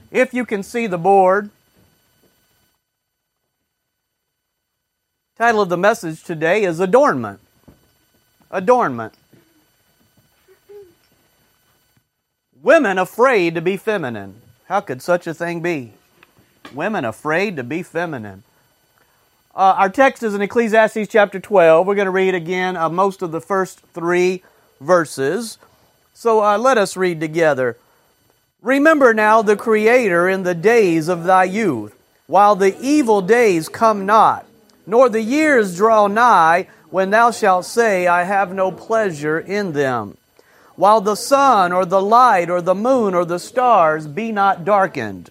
If you can see the board, title of the message today is Adornment. Adornment. Women afraid to be feminine. How could such a thing be? Women afraid to be feminine. Our text is in Ecclesiastes chapter 12. We're going to read again most of the first 3 verses. So let us read together. Remember now the Creator in the days of thy youth, while the evil days come not, nor the years draw nigh, when thou shalt say, I have no pleasure in them. While the sun or the light or the moon or the stars be not darkened,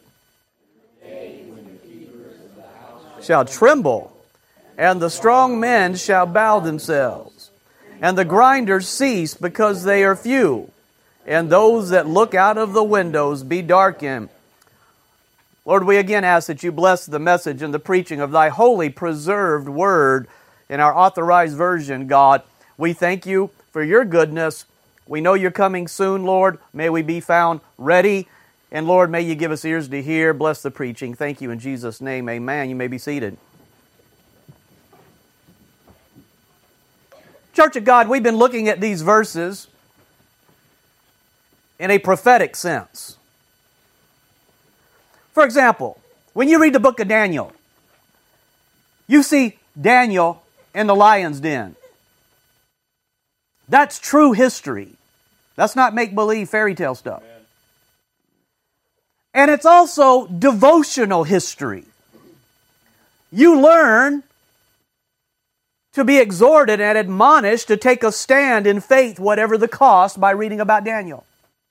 shall tremble, and the strong men shall bow themselves, and the grinders cease because they are few, and those that look out of the windows be darkened. Lord, we again ask that you bless the message and the preaching of thy holy preserved word in our authorized version, God. We thank you for your goodness. We know you're coming soon, Lord. May we be found ready. And Lord, may you give us ears to hear. Bless the preaching. Thank you in Jesus' name. Amen. You may be seated. Church of God, we've been looking at these verses in a prophetic sense. For example, when you read the book of Daniel, you see Daniel in the lion's den. That's true history. That's not make-believe fairy tale stuff. And it's also devotional history. You learn to be exhorted and admonished to take a stand in faith, whatever the cost, by reading about Daniel.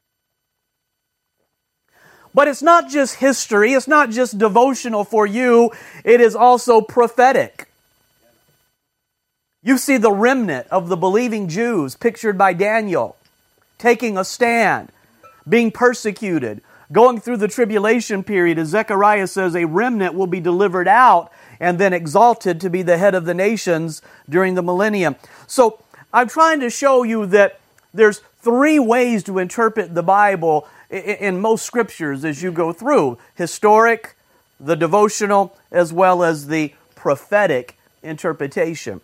But it's not just history, it's not just devotional for you, it is also prophetic. You see the remnant of the believing Jews pictured by Daniel, taking a stand, being persecuted, going through the tribulation period. As Zechariah says, a remnant will be delivered out and then exalted to be the head of the nations during the millennium. So I'm trying to show you that there's 3 ways to interpret the Bible in most scriptures as you go through. Historic, the devotional, as well as the prophetic interpretation.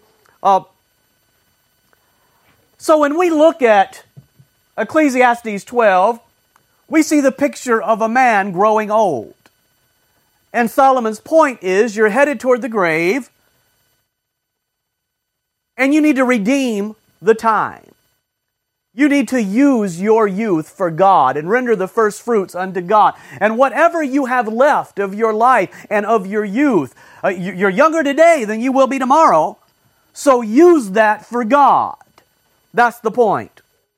So when we look at Ecclesiastes 12, we see the picture of a man growing old. And Solomon's point is, you're headed toward the grave, and you need to redeem the time. You need to use your youth for God and render the first fruits unto God. And whatever you have left of your life and of your youth, you're younger today than you will be tomorrow, so use that for God. That's the point.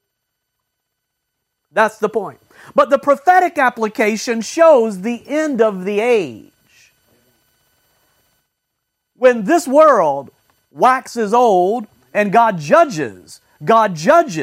That's the point. But the prophetic application shows the end of the age. When this world waxes old and God judges. God's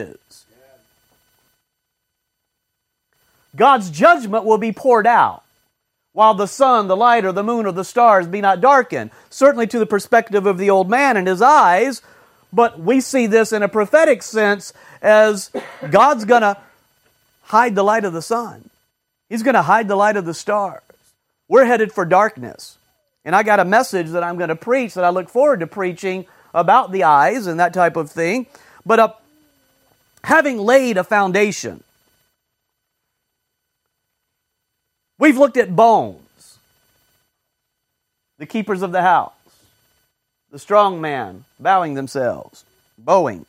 judgment will be poured out, while the sun, the light, or the moon, or the stars be not darkened. Certainly to the perspective of the old man and his eyes, but we see this in a prophetic sense as God's going to hide the light of the sun. He's going to hide the light of the stars. We're headed for darkness. And I got a message that I'm going to preach that I look forward to preaching about the eyes and that type of thing. But having laid a foundation, we've looked at bones, the keepers of the house, the strong man bowing themselves, bowing.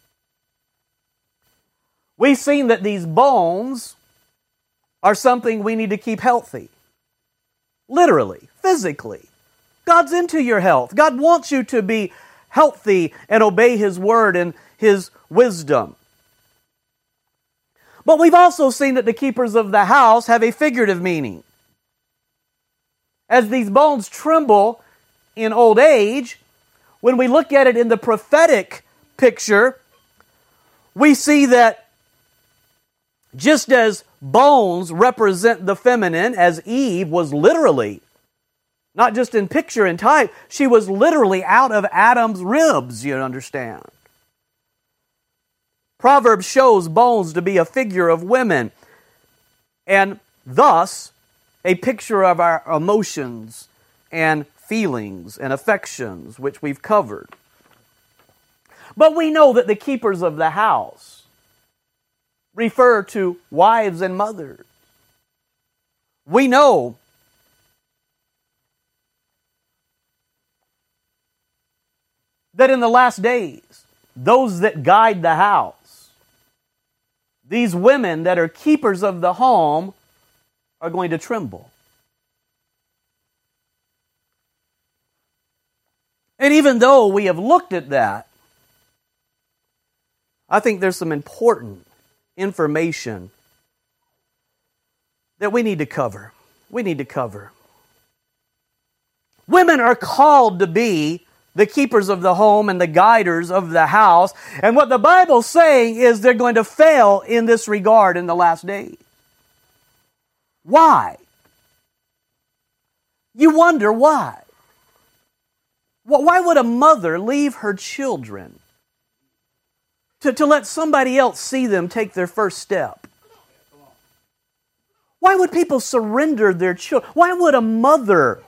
We've seen that these bones are something we need to keep healthy. Literally, physically. God's into your health. God wants you to be healthy and obey His word and His wisdom. But we've also seen that the keepers of the house have a figurative meaning. As these bones tremble in old age, when we look at it in the prophetic picture, we see that just as bones represent the feminine, as Eve was literally, not just in picture and type, she was literally out of Adam's ribs, you understand. Proverbs shows bones to be a figure of women, and thus a picture of our emotions and feelings and affections, which we've covered. But we know that the keepers of the house refer to wives and mothers. We know that in the last days, those that guide the house, these women that are keepers of the home, are going to tremble. And even though we have looked at that, I think there's some important information that we need to cover. We need to cover. Women are called to be the keepers of the home and the guiders of the house. And what the Bible's saying is they're going to fail in this regard in the last days. Why? You wonder why. Why would a mother leave her children to let somebody else see them take their first step? Why would people surrender their children? Why would a mother?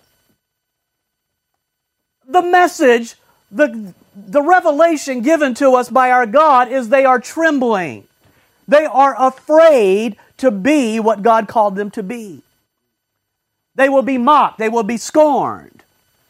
The message, the revelation given to us by our God is they are trembling. They are afraid to be what God called them to be. They will be mocked. They will be scorned.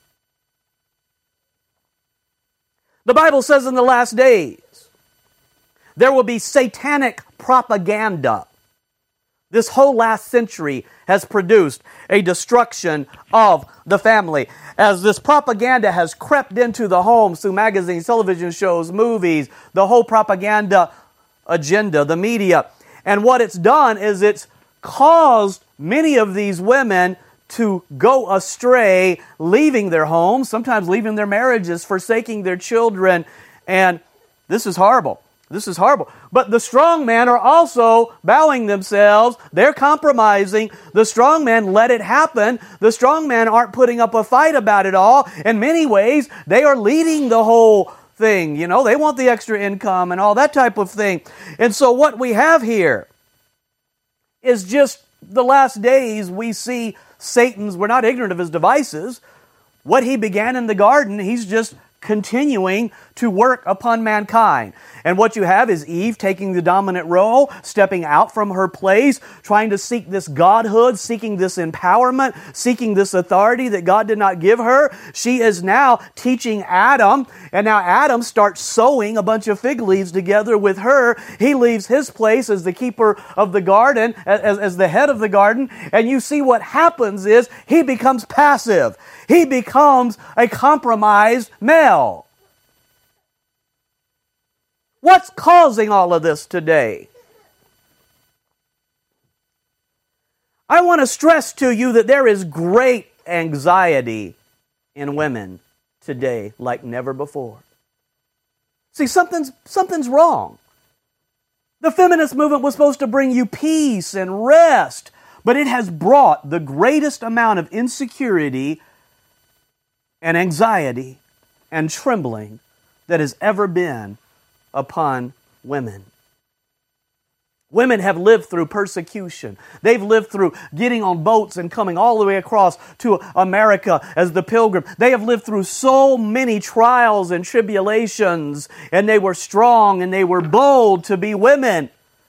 The Bible says in the last days, there will be satanic propaganda. This whole last century has produced a destruction of the family. As this propaganda has crept into the homes through magazines, television shows, movies, the whole propaganda agenda, the media. And what it's done is it's caused many of these women to go astray, leaving their homes, sometimes leaving their marriages, forsaking their children. And this is horrible. This is horrible. But the strong men are also bowing themselves. They're compromising. The strong men let it happen. The strong men aren't putting up a fight about it all. In many ways, they are leading the whole thing. You know, they want the extra income and all that type of thing. And so what we have here is just the last days we see Satan's, we're not ignorant of his devices. What he began in the garden, he's just continuing to work upon mankind. And what you have is Eve taking the dominant role, stepping out from her place, trying to seek this godhood, seeking this empowerment, seeking this authority that God did not give her. She is now teaching Adam, and now Adam starts sewing a bunch of fig leaves together with her. He leaves his place as the keeper of the garden, as the head of the garden, and you see what happens is he becomes passive. He becomes a compromised male. What's causing all of this today? I want to stress to you that there is great anxiety in women today like never before. See, something's wrong. The feminist movement was supposed to bring you peace and rest, but it has brought the greatest amount of insecurity and anxiety and trembling that has ever been upon women. Women have lived through persecution. They've lived through getting on boats and coming all the way across to America as the pilgrim. They have lived through so many trials and tribulations, and they were strong and they were bold to be women.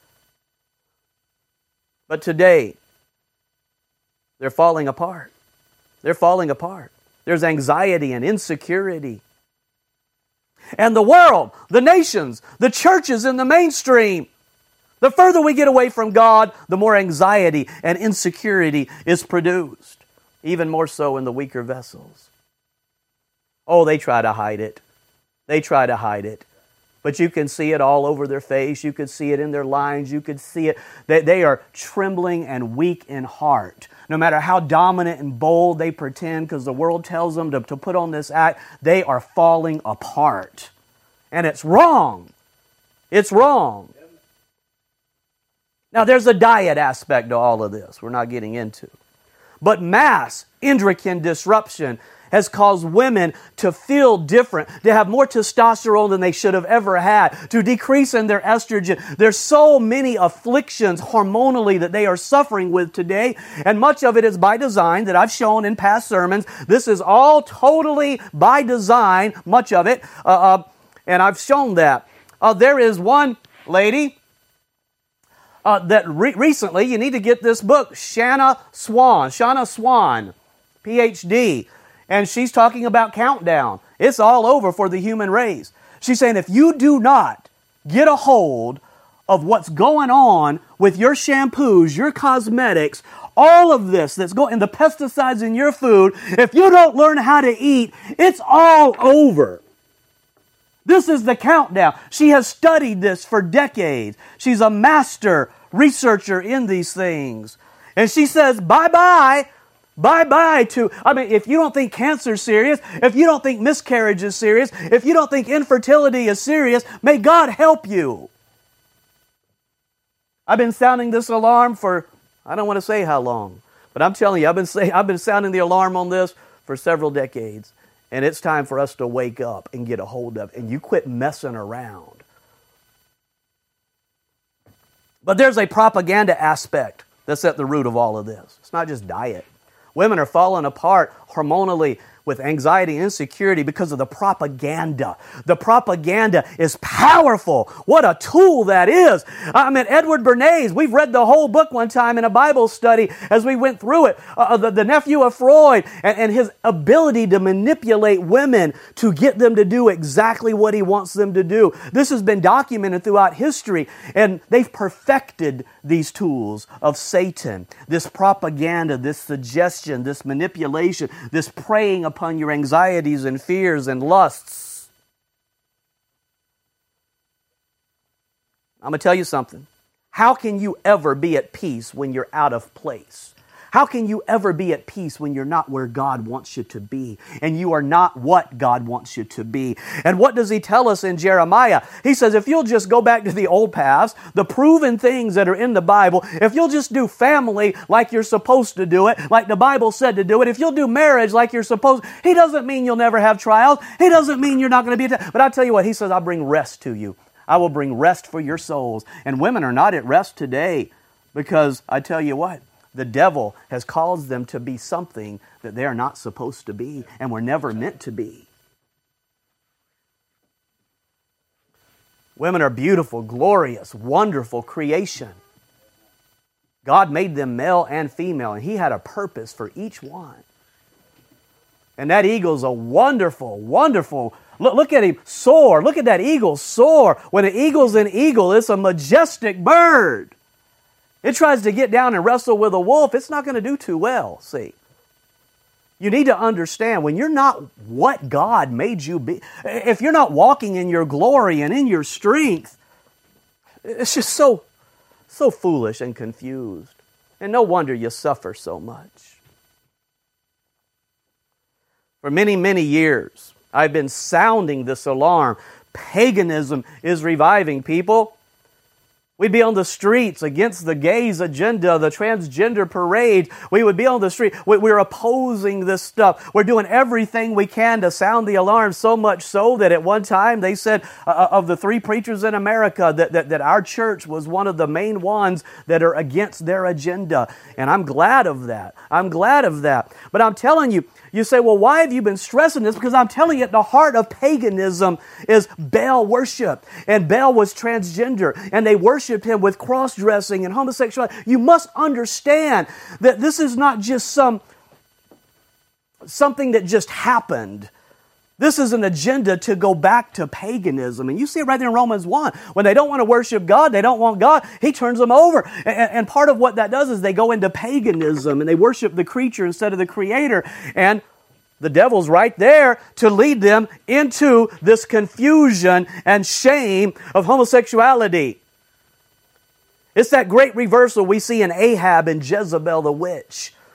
But today, they're falling apart. They're falling apart. There's anxiety and insecurity. And the world, the nations, the churches in the mainstream, the further we get away from God, the more anxiety and insecurity is produced. Even more so in the weaker vessels. Oh, they try to hide it. They try to hide it. But you can see it all over their face. You could see it in their lines. You could see it. They are trembling and weak in heart. No matter how dominant and bold they pretend, because the world tells them to put on this act, they are falling apart. And it's wrong. It's wrong. Now, there's a diet aspect to all of this we're not getting into. But mass endocrine disruption has caused women to feel different, to have more testosterone than they should have ever had, to decrease in their estrogen. There's so many afflictions hormonally that they are suffering with today, and much of it is by design that I've shown in past sermons. This is all totally by design, much of it, and I've shown that. There is one lady that recently, you need to get this book, Shanna Swan, PhD, and she's talking about countdown. It's all over for the human race. She's saying if you do not get a hold of what's going on with your shampoos, your cosmetics, all of this that's going, and the pesticides in your food, if you don't learn how to eat, it's all over. This is the countdown. She has studied this for decades. She's a master researcher in these things. And she says, bye-bye to, if you don't think cancer is serious, if you don't think miscarriage is serious, if you don't think infertility is serious, may God help you. I've been sounding this alarm for, I don't want to say how long, but I'm telling you, I've been sounding the alarm on this for several decades. And it's time for us to wake up and get a hold of it. And you quit messing around. But there's a propaganda aspect that's at the root of all of this. It's not just diet. Women are falling apart hormonally with anxiety and insecurity because of the propaganda. The propaganda is powerful. What a tool that is. Edward Bernays, we've read the whole book one time in a Bible study as we went through it. The nephew of Freud and his ability to manipulate women to get them to do exactly what he wants them to do. This has been documented throughout history, and they've perfected these tools of Satan. This propaganda, this suggestion, this manipulation, this preying upon your anxieties and fears and lusts. I'm going to tell you something. How can you ever be at peace when you're out of place? How can you ever be at peace when you're not where God wants you to be and you are not what God wants you to be? And what does He tell us in Jeremiah? He says, if you'll just go back to the old paths, the proven things that are in the Bible, if you'll just do family like you're supposed to do it, like the Bible said to do it, if you'll do marriage like you're supposed, He doesn't mean you'll never have trials. He doesn't mean you're not going to be but I'll tell you what, He says, I'll bring rest to you. I will bring rest for your souls. And women are not at rest today because I tell you what, the devil has caused them to be something that they are not supposed to be and were never meant to be. Women are beautiful, glorious, wonderful creation. God made them male and female, and He had a purpose for each one. And that eagle's a wonderful, wonderful, look at him soar. Look at that eagle soar. When an eagle's an eagle, it's a majestic bird. It tries to get down and wrestle with a wolf, it's not going to do too well, see. You need to understand, when you're not what God made you be, if you're not walking in your glory and in your strength, it's just so foolish and confused. And no wonder you suffer so much. For many, many years, I've been sounding this alarm. Paganism is reviving, people. We'd be on the streets against the gays agenda, the transgender parade. We would be on the street. We're opposing this stuff. We're doing everything we can to sound the alarm, so much so that at one time they said of the 3 preachers in America that our church was one of the main ones that are against their agenda. And I'm glad of that. I'm glad of that. But I'm telling you, you say, well, why have you been stressing this? Because I'm telling you, at the heart of paganism is Baal worship. And Baal was transgender. And they worshiped him with cross-dressing and homosexuality. You must understand that this is not just something that just happened. This is an agenda to go back to paganism. And you see it right there in Romans 1. When they don't want to worship God, they don't want God, He turns them over. And part of what that does is they go into paganism and they worship the creature instead of the Creator. And the devil's right there to lead them into this confusion and shame of homosexuality. It's that great reversal we see in Ahab and Jezebel the witch.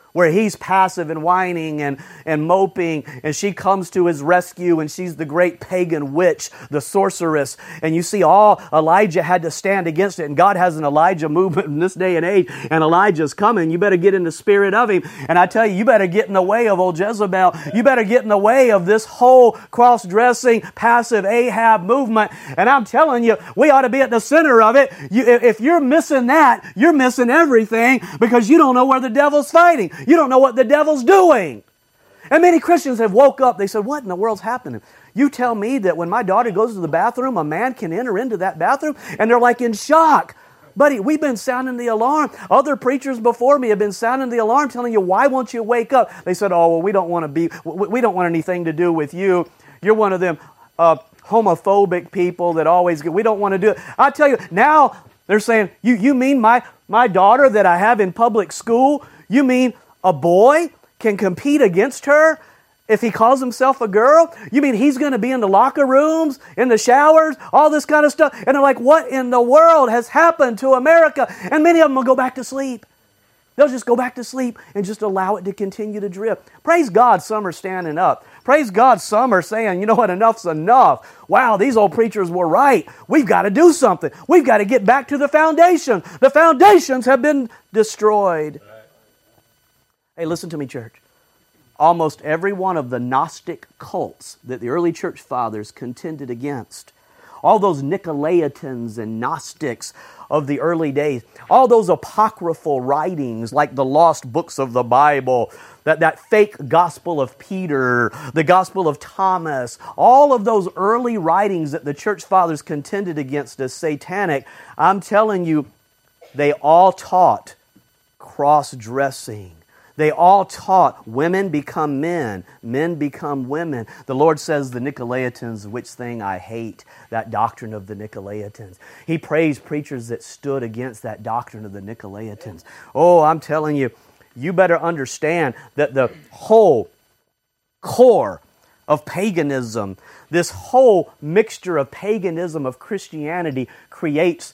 where he's passive and whining and moping, and she comes to his rescue, and she's the great pagan witch, the sorceress. And you see all Elijah had to stand against it, and God has an Elijah movement in this day and age, and Elijah's coming. You better get in the spirit of him. And I tell you, you better get in the way of old Jezebel. You better get in the way of this whole cross-dressing, passive Ahab movement. And I'm telling you, we ought to be at the center of it. If you're missing that, you're missing everything, because you don't know where the devil's fighting. You don't know what the devil's doing. And many Christians have woke up. They said, what in the world's happening? You tell me that when my daughter goes to the bathroom, a man can enter into that bathroom? And they're like in shock. Buddy, we've been sounding the alarm. Other preachers before me have been sounding the alarm, telling you, why won't you wake up? They said, oh, well, we don't want anything to do with you. You're one of them homophobic people that always we don't want to do it. I tell you, now they're saying, you mean my daughter that I have in public school, you mean a boy can compete against her if he calls himself a girl? You mean he's going to be in the locker rooms, in the showers, all this kind of stuff? And they're like, what in the world has happened to America? And many of them will go back to sleep. They'll just go back to sleep and just allow it to continue to drift. Praise God, some are standing up. Praise God, some are saying, you know what, enough's enough. Wow, these old preachers were right. We've got to do something. We've got to get back to the foundation. The foundations have been destroyed. Hey, listen to me, church. Almost every one of the Gnostic cults that the early church fathers contended against, all those Nicolaitans and Gnostics of the early days, all those apocryphal writings like the lost books of the Bible, that fake Gospel of Peter, the Gospel of Thomas, all of those early writings that the church fathers contended against as satanic, I'm telling you, they all taught cross-dressing. They all taught women become men, men become women. The Lord says the Nicolaitans, which thing I hate, that doctrine of the Nicolaitans. He praised preachers that stood against that doctrine of the Nicolaitans. Oh, I'm telling you, you better understand that the whole core of paganism, this whole mixture of paganism of Christianity creates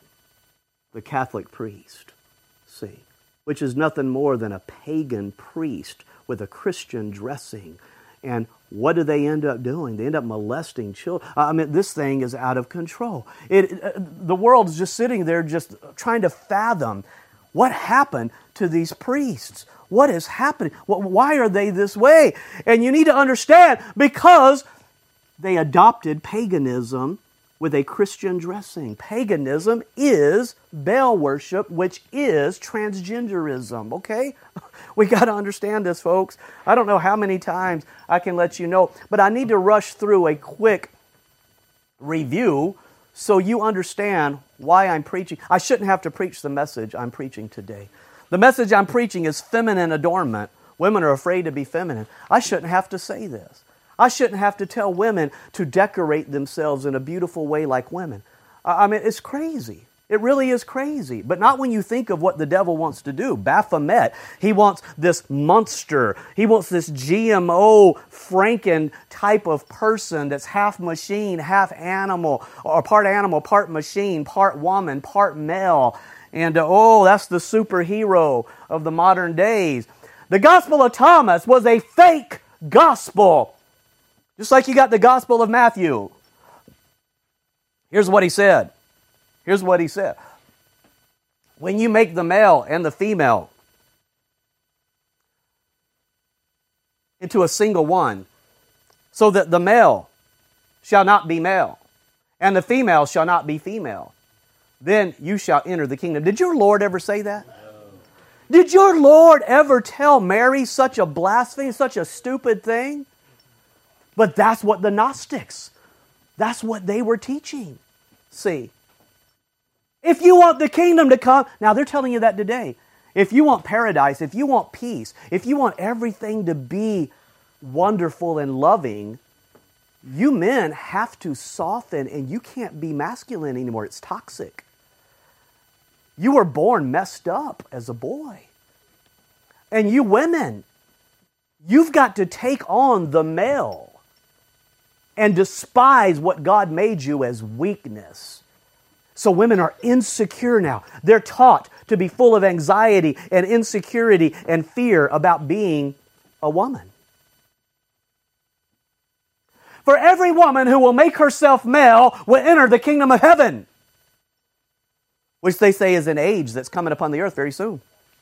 the Catholic priest. See? Which is nothing more than a pagan priest with a Christian dressing. And what do they end up doing? They end up molesting children. I mean, this thing is out of control. The world's just sitting there just trying to fathom what happened to these priests. What is happening? Why are they this way? And you need to understand, because they adopted paganism with a Christian dressing. Paganism is Baal worship, which is transgenderism, okay? We got to understand this, folks. I don't know how many times I can let you know, but I need to rush through a quick review so you understand why I'm preaching. I shouldn't have to preach the message I'm preaching today. The message I'm preaching is feminine adornment. Women are afraid to be feminine. I shouldn't have to say this. I shouldn't have to tell women to decorate themselves in a beautiful way like women. I mean, it's crazy. It really is crazy. But not when you think of what the devil wants to do. Baphomet, he wants this monster. He wants this GMO Franken type of person that's half machine, half animal, or part machine, part woman, part male. And that's the superhero of the modern days. The Gospel of Thomas was a fake gospel. Just like you got the Gospel of Matthew. Here's what he said. Here's what he said. When you make the male and the female into a single one, so that the male shall not be male, and the female shall not be female, then you shall enter the kingdom. Did your Lord ever say that? No. Did your Lord ever tell Mary such a blasphemy, such a stupid thing? But that's what the Gnostics, that's what they were teaching. See, if you want the kingdom to come, now they're telling you that today. If you want paradise, if you want peace, if you want everything to be wonderful and loving, you men have to soften, and you can't be masculine anymore. It's toxic. You were born messed up as a boy. And you women, you've got to take on the male and despise what God made you as weakness. So women are insecure now. They're taught to be full of anxiety and insecurity and fear about being a woman. For every woman who will make herself male will enter the kingdom of heaven, which they say is an age that's coming upon the earth very soon.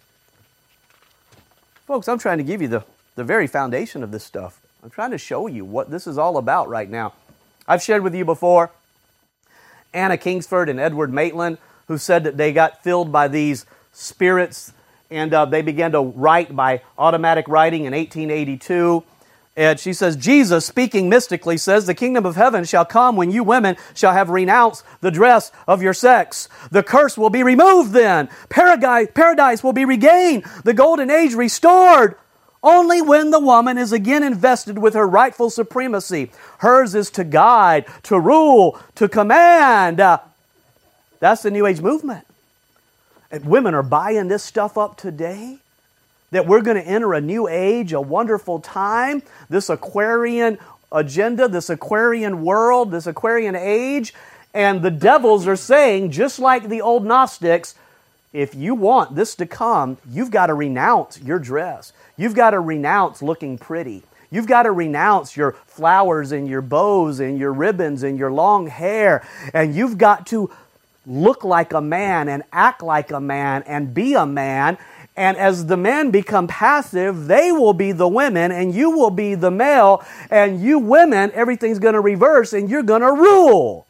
Folks, I'm trying to give you the very foundation of this stuff. I'm trying to show you what this is all about right now. I've shared with you before Anna Kingsford and Edward Maitland, who said that they got filled by these spirits and they began to write by automatic writing in 1882. And she says, Jesus, speaking mystically, says, the kingdom of heaven shall come when you women shall have renounced the dress of your sex. The curse will be removed then. Paradise will be regained. The golden age restored. Only when the woman is again invested with her rightful supremacy. Hers is to guide, to rule, to command. That's the New Age movement. And women are buying this stuff up today. That we're going to enter a new age, a wonderful time, this Aquarian agenda, this Aquarian world, this Aquarian age. And the devils are saying, just like the old Gnostics, if you want this to come, you've got to renounce your dress. You've got to renounce looking pretty. You've got to renounce your flowers and your bows and your ribbons and your long hair. And you've got to look like a man and act like a man and be a man. And as the men become passive, they will be the women and you will be the male. And you women, everything's going to reverse and you're going to rule.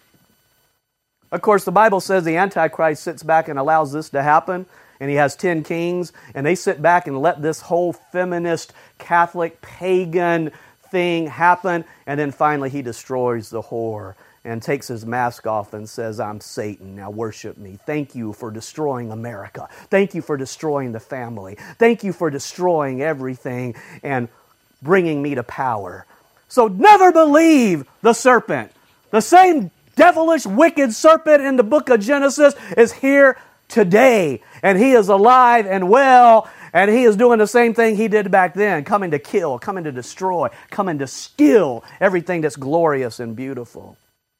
Of course, the Bible says the Antichrist sits back and allows this to happen. And he has 10 kings. And they sit back and let this whole feminist, Catholic, pagan thing happen. And then finally he destroys the whore and takes his mask off and says, I'm Satan, now worship me. Thank you for destroying America. Thank you for destroying the family. Thank you for destroying everything and bringing me to power. So never believe the serpent. The same devilish, wicked serpent in the book of Genesis is here today. And he is alive and well, and he is doing the same thing he did back then, coming to kill, coming to destroy, coming to steal everything that's glorious and beautiful.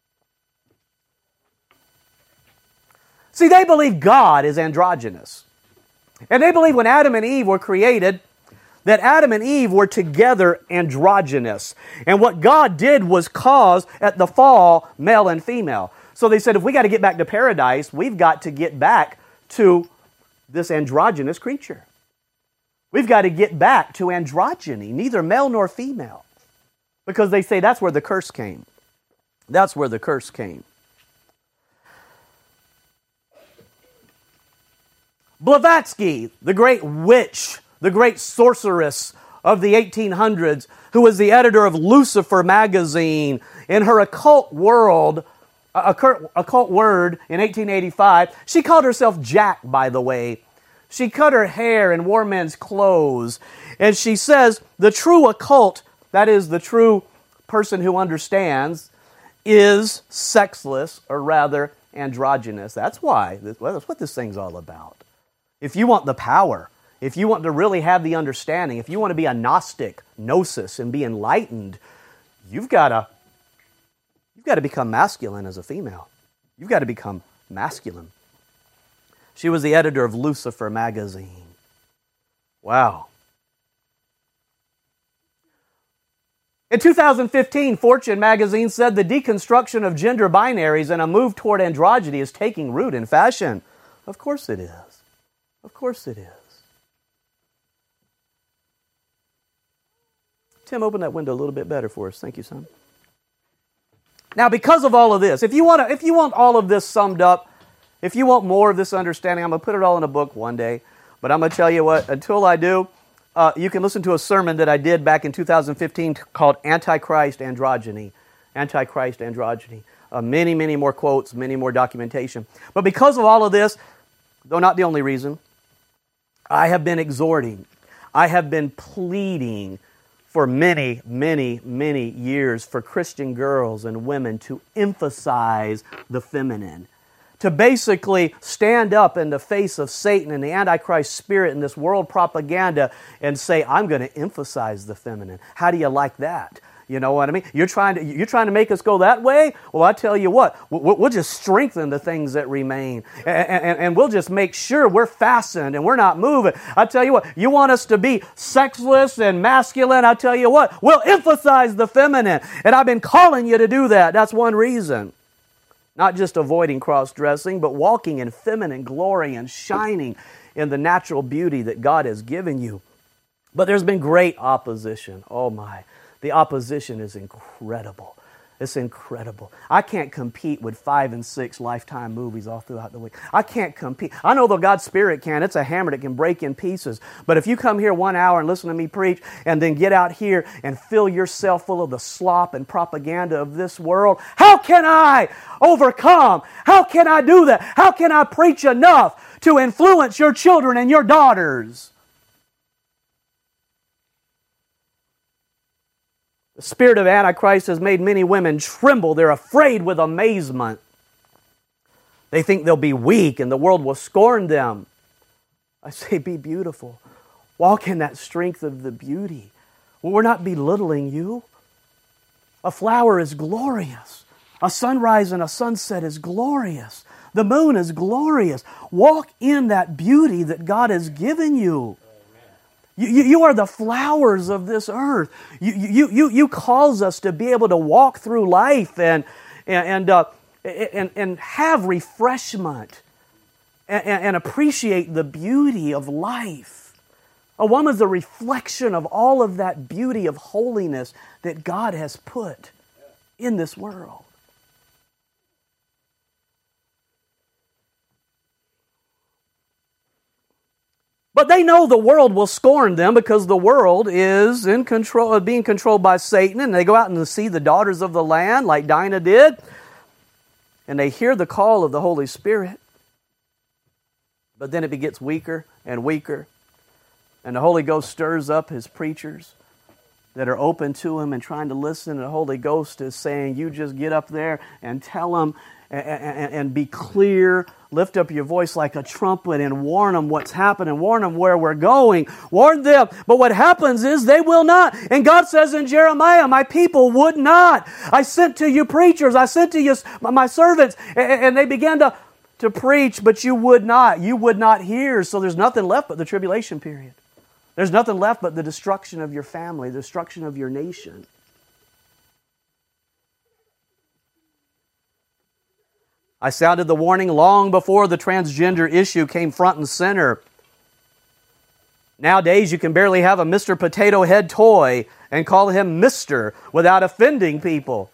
See, they believe God is androgynous. And they believe when Adam and Eve were created, that Adam and Eve were together androgynous. And what God did was cause, at the fall, male and female. So they said, if we got to get back to paradise, we've got to get back to this androgynous creature. We've got to get back to androgyny, neither male nor female. Because they say that's where the curse came. That's where the curse came. Blavatsky, the great witch, the great sorceress of the 1800s, who was the editor of Lucifer magazine, in her occult word in 1885, she called herself Jack, by the way. She cut her hair and wore men's clothes. And she says the true occult, that is the true person who understands, is sexless, or rather androgynous. That's why, that's what this thing's all about. If you want the power, if you want to really have the understanding, if you want to be a Gnostic, gnosis, and be enlightened, you've got to become masculine as a female. You've got to become masculine. She was the editor of Lucifer magazine. Wow. In 2015, Fortune magazine said the deconstruction of gender binaries and a move toward androgyny is taking root in fashion. Of course it is. Of course it is. Tim, open that window a little bit better for us. Thank you, son. Now, because of all of this, if you want all of this summed up, if you want more of this understanding, I'm going to put it all in a book one day. But I'm going to tell you what, until I do, you can listen to a sermon that I did back in 2015 called Antichrist Androgyny. Antichrist Androgyny. Many, many more quotes, many more documentation. But because of all of this, though not the only reason, I have been exhorting, I have been pleading for many, many, many years for Christian girls and women to emphasize the feminine, to basically stand up in the face of Satan and the Antichrist spirit and this world propaganda and say, I'm going to emphasize the feminine. How do you like that? You know what I mean? You're trying to make us go that way? Well, I tell you what, we'll just strengthen the things that remain. And we'll just make sure we're fastened and we're not moving. I tell you what, you want us to be sexless and masculine? I tell you what, we'll emphasize the feminine. And I've been calling you to do that. That's one reason. Not just avoiding cross-dressing, but walking in feminine glory and shining in the natural beauty that God has given you. But there's been great opposition. Oh my. The opposition is incredible. It's incredible. I can't compete with 5 and 6 Lifetime movies all throughout the week. I can't compete. I know the God's Spirit can. It's a hammer that can break in pieces. But if you come here 1 hour and listen to me preach and then get out here and fill yourself full of the slop and propaganda of this world, how can I overcome? How can I do that? How can I preach enough to influence your children and your daughters? The spirit of Antichrist has made many women tremble. They're afraid with amazement. They think they'll be weak and the world will scorn them. I say, be beautiful. Walk in that strength of the beauty. Well, we're not belittling you. A flower is glorious. A sunrise and a sunset is glorious. The moon is glorious. Walk in that beauty that God has given you. You are the flowers of this earth. You cause us to be able to walk through life and have refreshment and appreciate the beauty of life. A woman's a reflection of all of that beauty of holiness that God has put in this world. But they know the world will scorn them because the world is in control, being controlled by Satan, and they go out and see the daughters of the land like Dinah did, and they hear the call of the Holy Spirit. But then it gets weaker and weaker, and the Holy Ghost stirs up His preachers that are open to Him and trying to listen, and the Holy Ghost is saying, you just get up there and tell them and be clear. Lift up your voice like a trumpet and warn them what's happening. Warn them where we're going. Warn them. But what happens is they will not. And God says in Jeremiah, my people would not. I sent to you preachers. I sent to you my servants. And they began to preach, but you would not. You would not hear. So there's nothing left but the tribulation period. There's nothing left but the destruction of your family, the destruction of your nation. I sounded the warning long before the transgender issue came front and center. Nowadays, you can barely have a Mr. Potato Head toy and call him Mr. without offending people.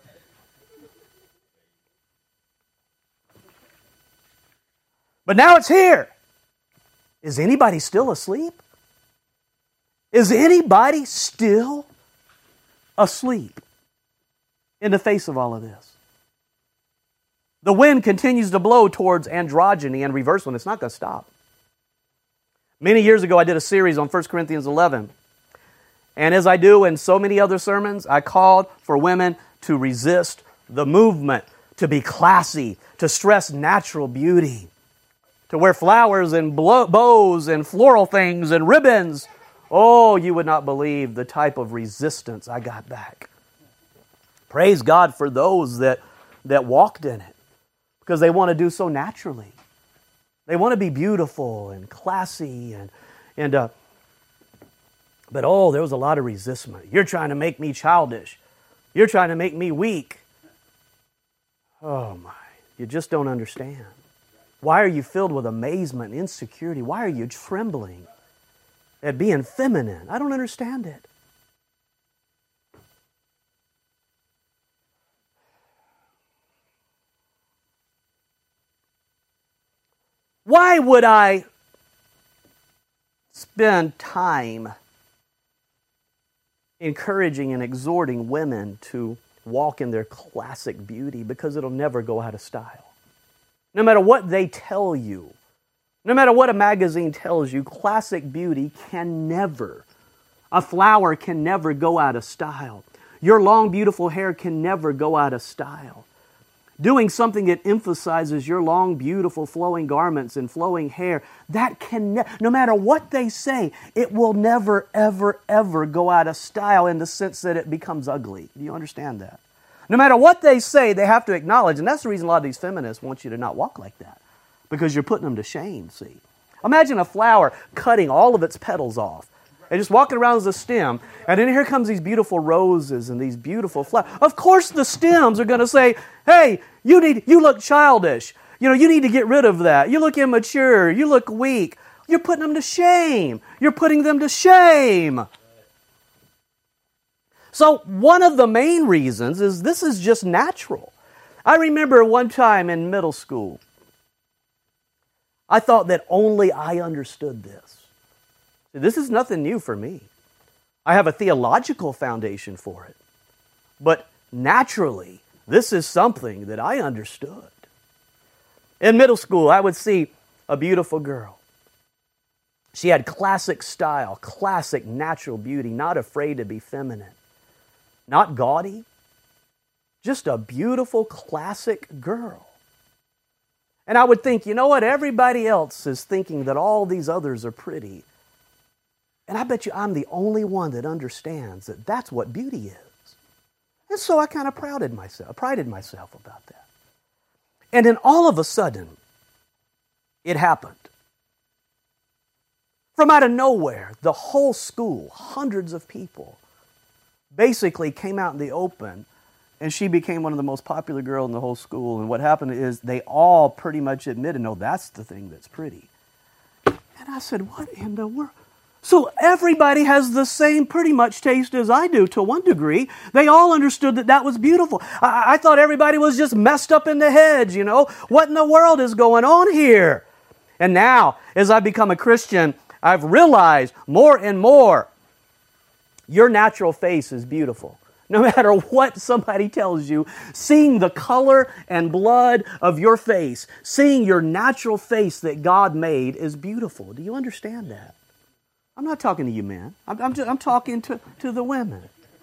But now it's here. Is anybody still asleep? Is anybody still asleep in the face of all of this? The wind continues to blow towards androgyny and reversal, and it's not going to stop. Many years ago, I did a series on 1 Corinthians 11. And as I do in so many other sermons, I called for women to resist the movement, to be classy, to stress natural beauty, to wear flowers and bows and floral things and ribbons. Oh, you would not believe the type of resistance I got back. Praise God for those that walked in it, because they want to do so naturally. They want to be beautiful and classy but there was a lot of resistance. You're trying to make me childish. You're trying to make me weak. Oh my, you just don't understand. Why are you filled with amazement and insecurity? Why are you trembling at being feminine? I don't understand it. Why would I spend time encouraging and exhorting women to walk in their classic beauty? Because it'll never go out of style. No matter what they tell you, no matter what a magazine tells you, classic beauty can never, a flower can never go out of style. Your long, beautiful hair can never go out of style. doing something that emphasizes your long, beautiful, flowing garments and flowing hair, that can, no matter what they say, it will never, ever, ever go out of style in the sense that it becomes ugly. Do you understand that? No matter what they say, they have to acknowledge, and that's the reason a lot of these feminists want you to not walk like that, because you're putting them to shame, see. Imagine a flower cutting all of its petals off and just walking around as a stem, and then here comes these beautiful roses and these beautiful flowers. Of course the stems are going to say, hey, you look childish. You need to get rid of that. You look immature. You look weak. You're putting them to shame. You're putting them to shame. So one of the main reasons is this is just natural. I remember one time in middle school, I thought that only I understood this. This is nothing new for me. I have a theological foundation for it. But naturally, this is something that I understood. In middle school, I would see a beautiful girl. She had classic style, classic natural beauty, not afraid to be feminine. Not gaudy, just a beautiful classic girl. And I would think, you know what, everybody else is thinking that all these others are pretty. And I bet you I'm the only one that understands that that's what beauty is. And so I kind of prided myself about that. And then all of a sudden, it happened. From out of nowhere, the whole school, hundreds of people, basically came out in the open, and she became one of the most popular girls in the whole school. And what happened is they all pretty much admitted, no, that's the thing that's pretty. And I said, what in the world? So everybody has the same pretty much taste as I do to one degree. They all understood that that was beautiful. I thought everybody was just messed up in the heads, What in the world is going on here? And now, as I become a Christian, I've realized more and more, your natural face is beautiful. No matter what somebody tells you, seeing the color and blood of your face, seeing your natural face that God made is beautiful. Do you understand that? I'm not talking to you men. I'm talking to the women.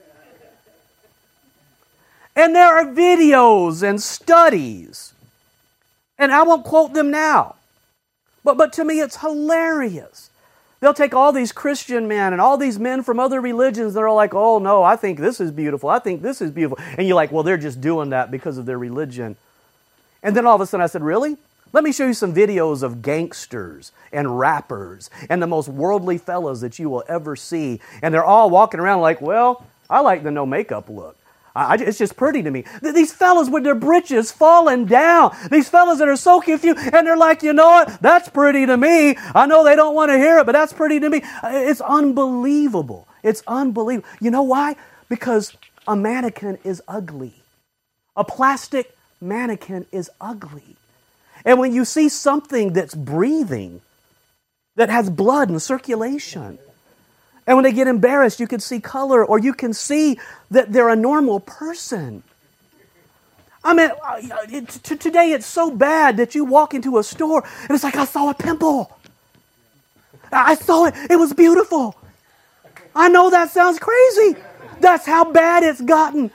And there are videos and studies, and I won't quote them now, but to me it's hilarious. They'll take all these Christian men and all these men from other religions that are like, oh no, I think this is beautiful. I think this is beautiful. And you're like, well, they're just doing that because of their religion. And then all of a sudden I said, really? Let me show you some videos of gangsters and rappers and the most worldly fellas that you will ever see. And they're all walking around like, well, I like the no makeup look. It's just pretty to me. These fellas with their britches falling down. These fellas that are so confused. And they're like, you know what? That's pretty to me. I know they don't want to hear it, but that's pretty to me. It's unbelievable. It's unbelievable. You know why? Because a mannequin is ugly. A plastic mannequin is ugly. And when you see something that's breathing, that has blood and circulation, and when they get embarrassed, you can see color, or you can see that they're a normal person. I mean, today it's so bad that you walk into a store and it's like, I saw a pimple. I saw it. It was beautiful. I know that sounds crazy. That's how bad it's gotten.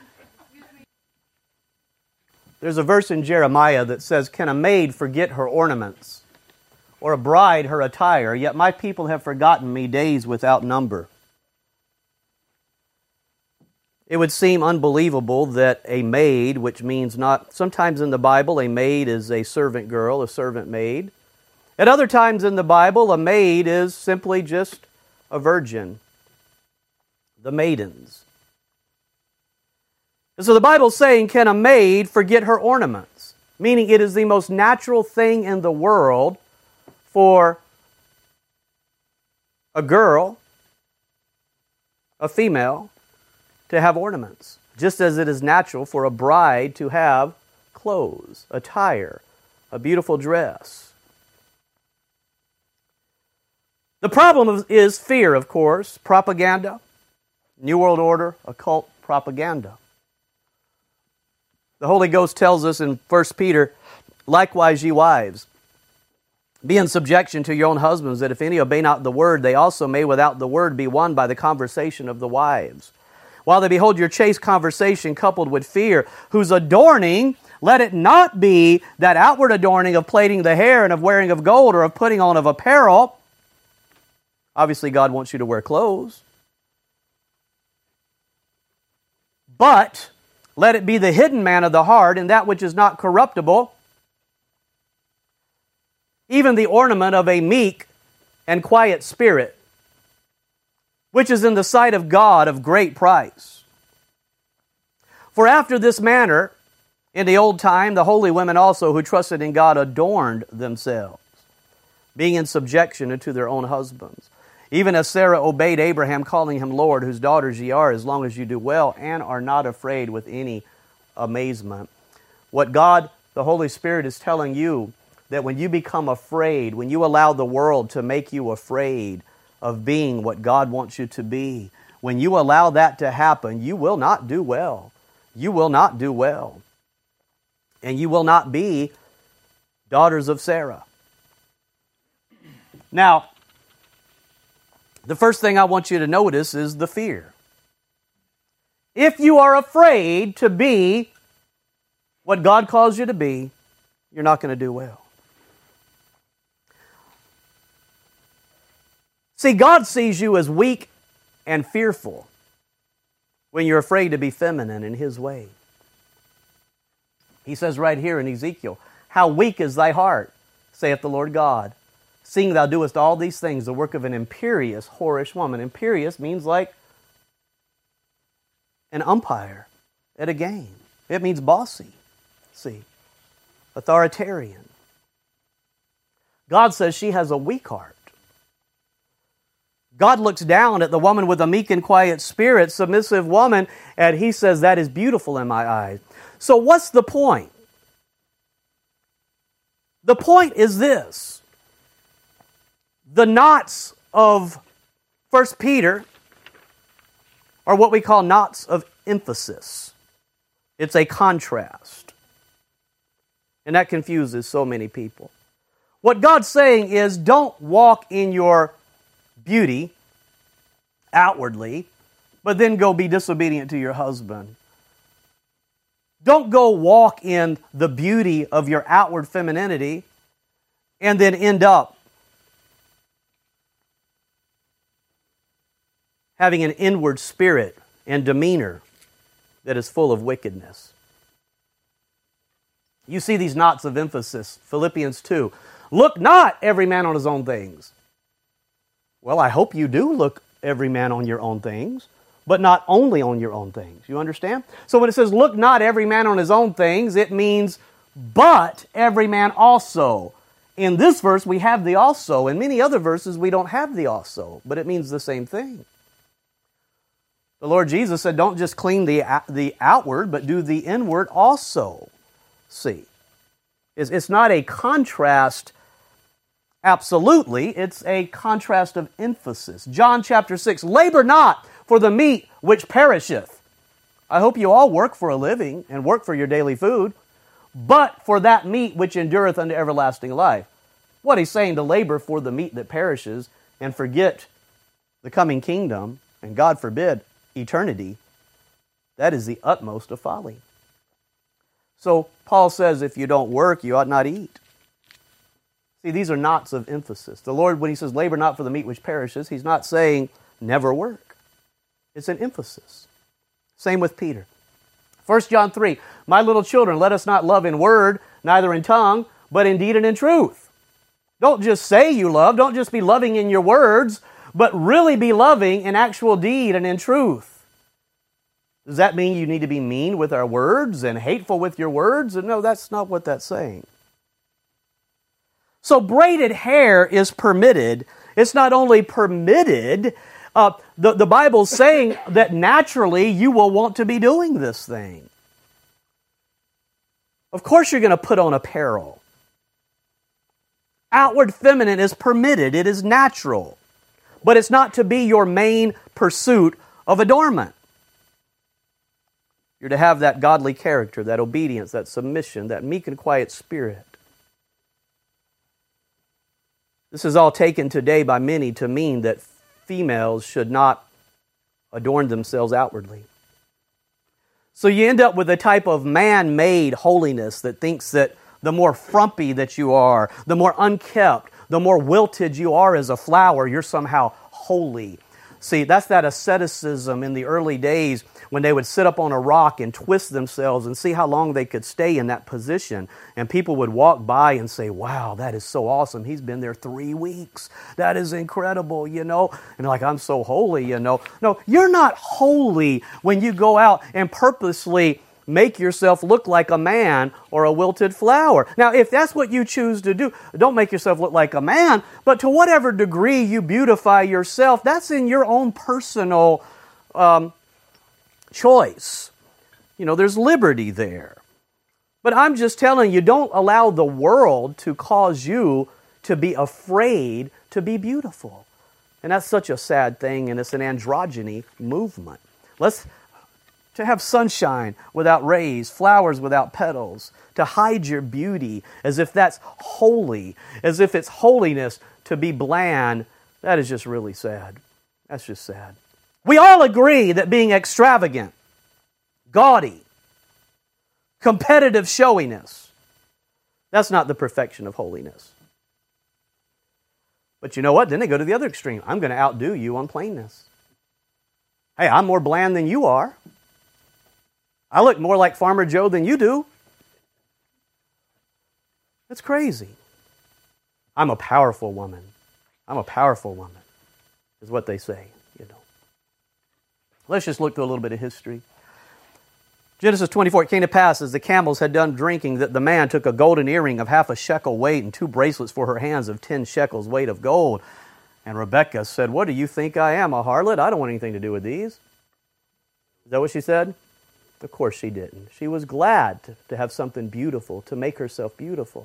There's a verse in Jeremiah that says, can a maid forget her ornaments, or a bride her attire? Yet my people have forgotten me days without number. It would seem unbelievable that a maid, which means not, sometimes in the Bible, a maid is a servant girl, a servant maid. At other times in the Bible, a maid is simply just a virgin. The maidens. And so the Bible's saying, can a maid forget her ornaments? Meaning it is the most natural thing in the world for a girl, a female, to have ornaments. Just as it is natural for a bride to have clothes, attire, a beautiful dress. The problem is fear, of course, propaganda, New World Order, occult propaganda. The Holy Ghost tells us in 1 Peter, likewise ye wives, be in subjection to your own husbands, that if any obey not the word, they also may without the word be won by the conversation of the wives. While they behold your chaste conversation coupled with fear, whose adorning Let it not be that outward adorning of plaiting the hair and of wearing of gold or of putting on of apparel. Obviously, God wants you to wear clothes. But let it be the hidden man of the heart, and that which is not corruptible, even the ornament of a meek and quiet spirit, which is in the sight of God of great price. For after this manner, in the old time, the holy women also who trusted in God adorned themselves, being in subjection unto their own husbands. Even as Sarah obeyed Abraham, calling him Lord, whose daughters ye are, as long as you do well, and are not afraid with any amazement. What God, the Holy Spirit, is telling you, that when you become afraid, when you allow the world to make you afraid of being what God wants you to be, when you allow that to happen, you will not do well. You will not do well. And you will not be daughters of Sarah. Now, the first thing I want you to notice is the fear. If you are afraid to be what God calls you to be, you're not going to do well. See, God sees you as weak and fearful when you're afraid to be feminine in His way. He says right here in Ezekiel, how weak is thy heart, saith the Lord God, seeing thou doest all these things, the work of an imperious, whorish woman. Imperious means like an umpire at a game. It means bossy, see, authoritarian. God says she has a weak heart. God looks down at the woman with a meek and quiet spirit, submissive woman, and He says, that is beautiful in my eyes. So what's the point? The point is this. The knots of 1 Peter are what we call knots of emphasis. It's a contrast. And that confuses so many people. What God's saying is, don't walk in your beauty outwardly, but then go be disobedient to your husband. Don't go walk in the beauty of your outward femininity and then end up having an inward spirit and demeanor that is full of wickedness. You see these knots of emphasis. Philippians 2. Look not every man on his own things. Well, I hope you do look every man on your own things, but not only on your own things. You understand? So when it says, look not every man on his own things, it means, but every man also. In this verse, we have the also. In many other verses, we don't have the also, but it means the same thing. The Lord Jesus said, don't just clean the outward, but do the inward also. See, it's not a contrast absolutely, it's a contrast of emphasis. John chapter 6, labor not for the meat which perisheth. I hope you all work for a living and work for your daily food, but for that meat which endureth unto everlasting life. What He's saying, to labor for the meat that perishes and forget the coming kingdom, and God forbid, eternity, that is the utmost of folly. So Paul says, if you don't work, you ought not eat. See, these are knots of emphasis. The Lord, when He says, labor not for the meat which perishes, He's not saying, never work. It's an emphasis. Same with Peter. 1 John 3, my little children, let us not love in word, neither in tongue, but in deed and in truth. Don't just say you love, don't just be loving in your words, but really be loving in actual deed and in truth. Does that mean you need to be mean with our words and hateful with your words? No, that's not what that's saying. So braided hair is permitted. It's not only permitted, the Bible's saying that naturally you will want to be doing this thing. Of course you're going to put on apparel. Outward feminine is permitted. It is natural. But it's not to be your main pursuit of adornment. You're to have that godly character, that obedience, that submission, that meek and quiet spirit. This is all taken today by many to mean that females should not adorn themselves outwardly. So you end up with a type of man-made holiness that thinks that the more frumpy that you are, the more unkept, the more wilted you are as a flower, you're somehow holy. See, that's that asceticism in the early days when they would sit up on a rock and twist themselves and see how long they could stay in that position. And people would walk by and say, wow, that is so awesome. He's been there 3 weeks. That is incredible, you know. And like, I'm so holy, you know. No, you're not holy when you go out and purposely make yourself look like a man or a wilted flower. Now, if that's what you choose to do, don't make yourself look like a man, but to whatever degree you beautify yourself, that's in your own personal choice. You know, there's liberty there. But I'm just telling you, don't allow the world to cause you to be afraid to be beautiful. And that's such a sad thing, and it's an androgyny movement. To have sunshine without rays, flowers without petals, to hide your beauty as if that's holy, as if it's holiness to be bland, that is just really sad. That's just sad. We all agree that being extravagant, gaudy, competitive showiness, that's not the perfection of holiness. But you know what? Then they go to the other extreme. I'm going to outdo you on plainness. Hey, I'm more bland than you are. I look more like Farmer Joe than you do. That's crazy. I'm a powerful woman. I'm a powerful woman, is what they say, you know. Let's just look through a little bit of history. Genesis 24, it came to pass as the camels had done drinking that the man took a golden earring of 1/2 shekel weight and 2 bracelets for her hands of 10 shekels weight of gold. And Rebekah said, what do you think I am, a harlot? I don't want anything to do with these. Is that what she said? Of course she didn't. She was glad to have something beautiful, to make herself beautiful.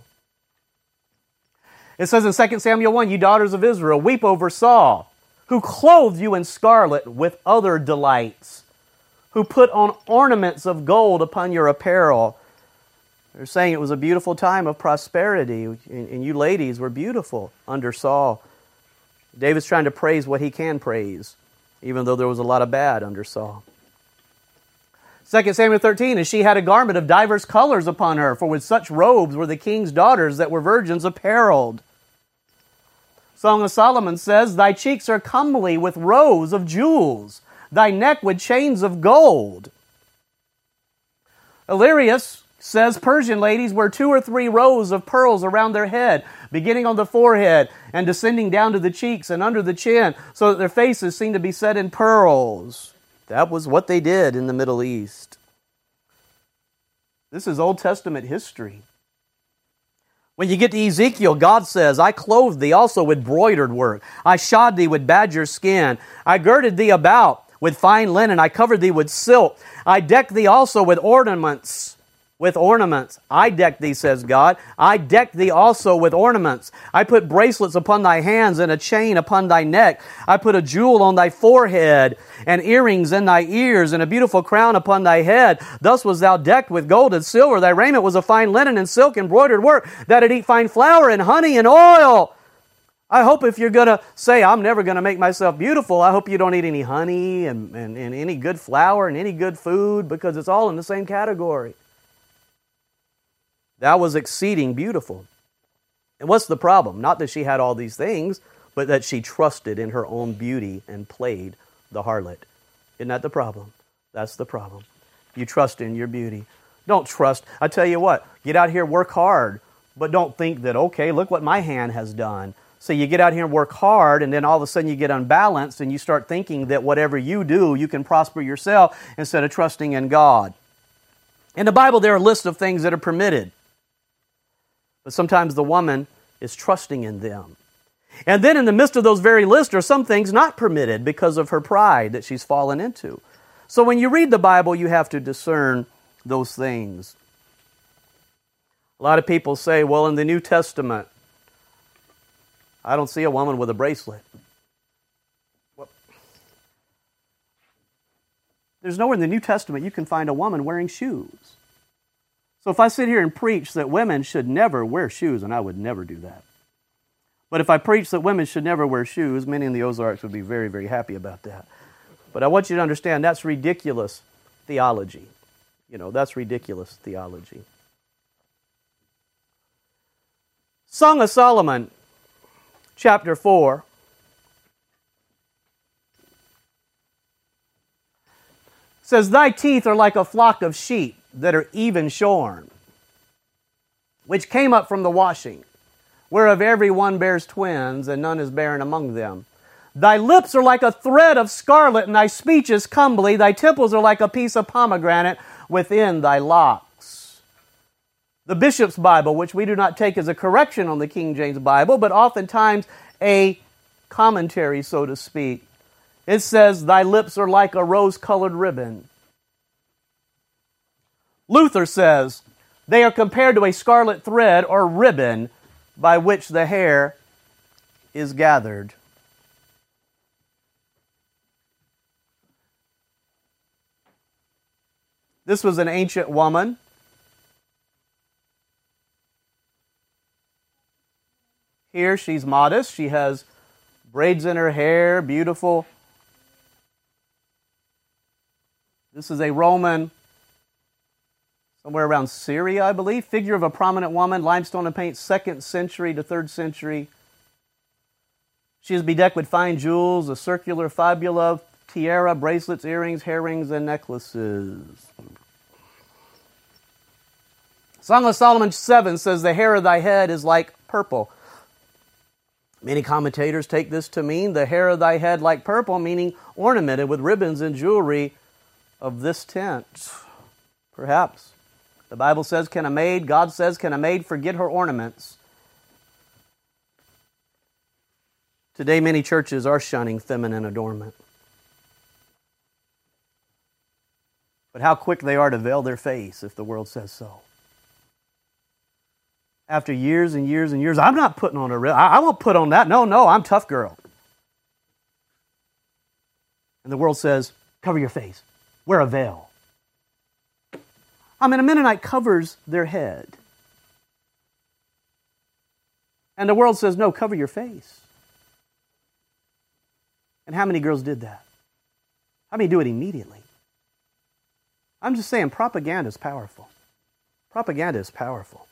It says in 2 Samuel 1, you daughters of Israel, weep over Saul, who clothed you in scarlet with other delights, who put on ornaments of gold upon your apparel. They're saying it was a beautiful time of prosperity, and you ladies were beautiful under Saul. David's trying to praise what he can praise, even though there was a lot of bad under Saul. 2 Samuel 13, and she had a garment of divers colors upon her, for with such robes were the king's daughters that were virgins apparelled. Song of Solomon says, thy cheeks are comely with rows of jewels, thy neck with chains of gold. Illyrius says Persian ladies wear 2 or 3 rows of pearls around their head, beginning on the forehead and descending down to the cheeks and under the chin, so that their faces seem to be set in pearls. That was what they did in the Middle East. This is Old Testament history. When you get to Ezekiel, God says, I clothed thee also with broidered work. I shod thee with badger skin. I girded thee about with fine linen. I covered thee with silk. I decked thee also with ornaments. With ornaments. I decked thee, says God. I decked thee also with ornaments. I put bracelets upon thy hands and a chain upon thy neck. I put a jewel on thy forehead and earrings in thy ears and a beautiful crown upon thy head. Thus was thou decked with gold and silver. Thy raiment was of fine linen and silk and broidered work, that it eat fine flour and honey and oil. I hope if you're going to say, I'm never going to make myself beautiful, I hope you don't eat any honey and any good flour and any good food, because it's all in the same category. That was exceeding beautiful. And what's the problem? Not that she had all these things, but that she trusted in her own beauty and played the harlot. Isn't that the problem? That's the problem. You trust in your beauty. Don't trust. I tell you what, get out here, work hard, but don't think that, okay, look what my hand has done. So you get out here and work hard, and then all of a sudden you get unbalanced, and you start thinking that whatever you do, you can prosper yourself instead of trusting in God. In the Bible, there are lists of things that are permitted. But sometimes the woman is trusting in them. And then in the midst of those very lists are some things not permitted because of her pride that she's fallen into. So when you read the Bible, you have to discern those things. A lot of people say, well, in the New Testament, I don't see a woman with a bracelet. Well, there's nowhere in the New Testament you can find a woman wearing shoes. So if I sit here and preach that women should never wear shoes, and I would never do that. But if I preach that women should never wear shoes, many in the Ozarks would be very, very happy about that. But I want you to understand that's ridiculous theology. That's ridiculous theology. Song of Solomon, chapter 4. Says, thy teeth are like a flock of sheep that are even shorn, which came up from the washing, whereof every one bears twins, and none is barren among them. Thy lips are like a thread of scarlet, and thy speech is comely. Thy temples are like a piece of pomegranate within thy locks. The Bishop's Bible, which we do not take as a correction on the King James Bible, but oftentimes a commentary, so to speak. It says, thy lips are like a rose-colored ribbon. Luther says, they are compared to a scarlet thread or ribbon by which the hair is gathered. This was an ancient woman. Here she's modest. She has braids in her hair, beautiful. This is a Roman, somewhere around Syria, I believe. Figure of a prominent woman, limestone and paint, 2nd century to 3rd century. She is bedecked with fine jewels, a circular fibula, tiara, bracelets, earrings, hair rings, and necklaces. Song of Solomon 7 says, the hair of thy head is like purple. Many commentators take this to mean the hair of thy head like purple, meaning ornamented with ribbons and jewelry of this tint. Perhaps. The Bible says, God says, can a maid forget her ornaments? Today, many churches are shunning feminine adornment. But how quick they are to veil their face if the world says so. After years and years and years, I'm not putting on a ribbon. I won't put on that. No, I'm tough girl. And the world says, cover your face. Wear a veil. A Mennonite covers their head. And the world says, no, cover your face. And how many girls did that? How many do it immediately? I'm just saying, propaganda is powerful. Propaganda is powerful.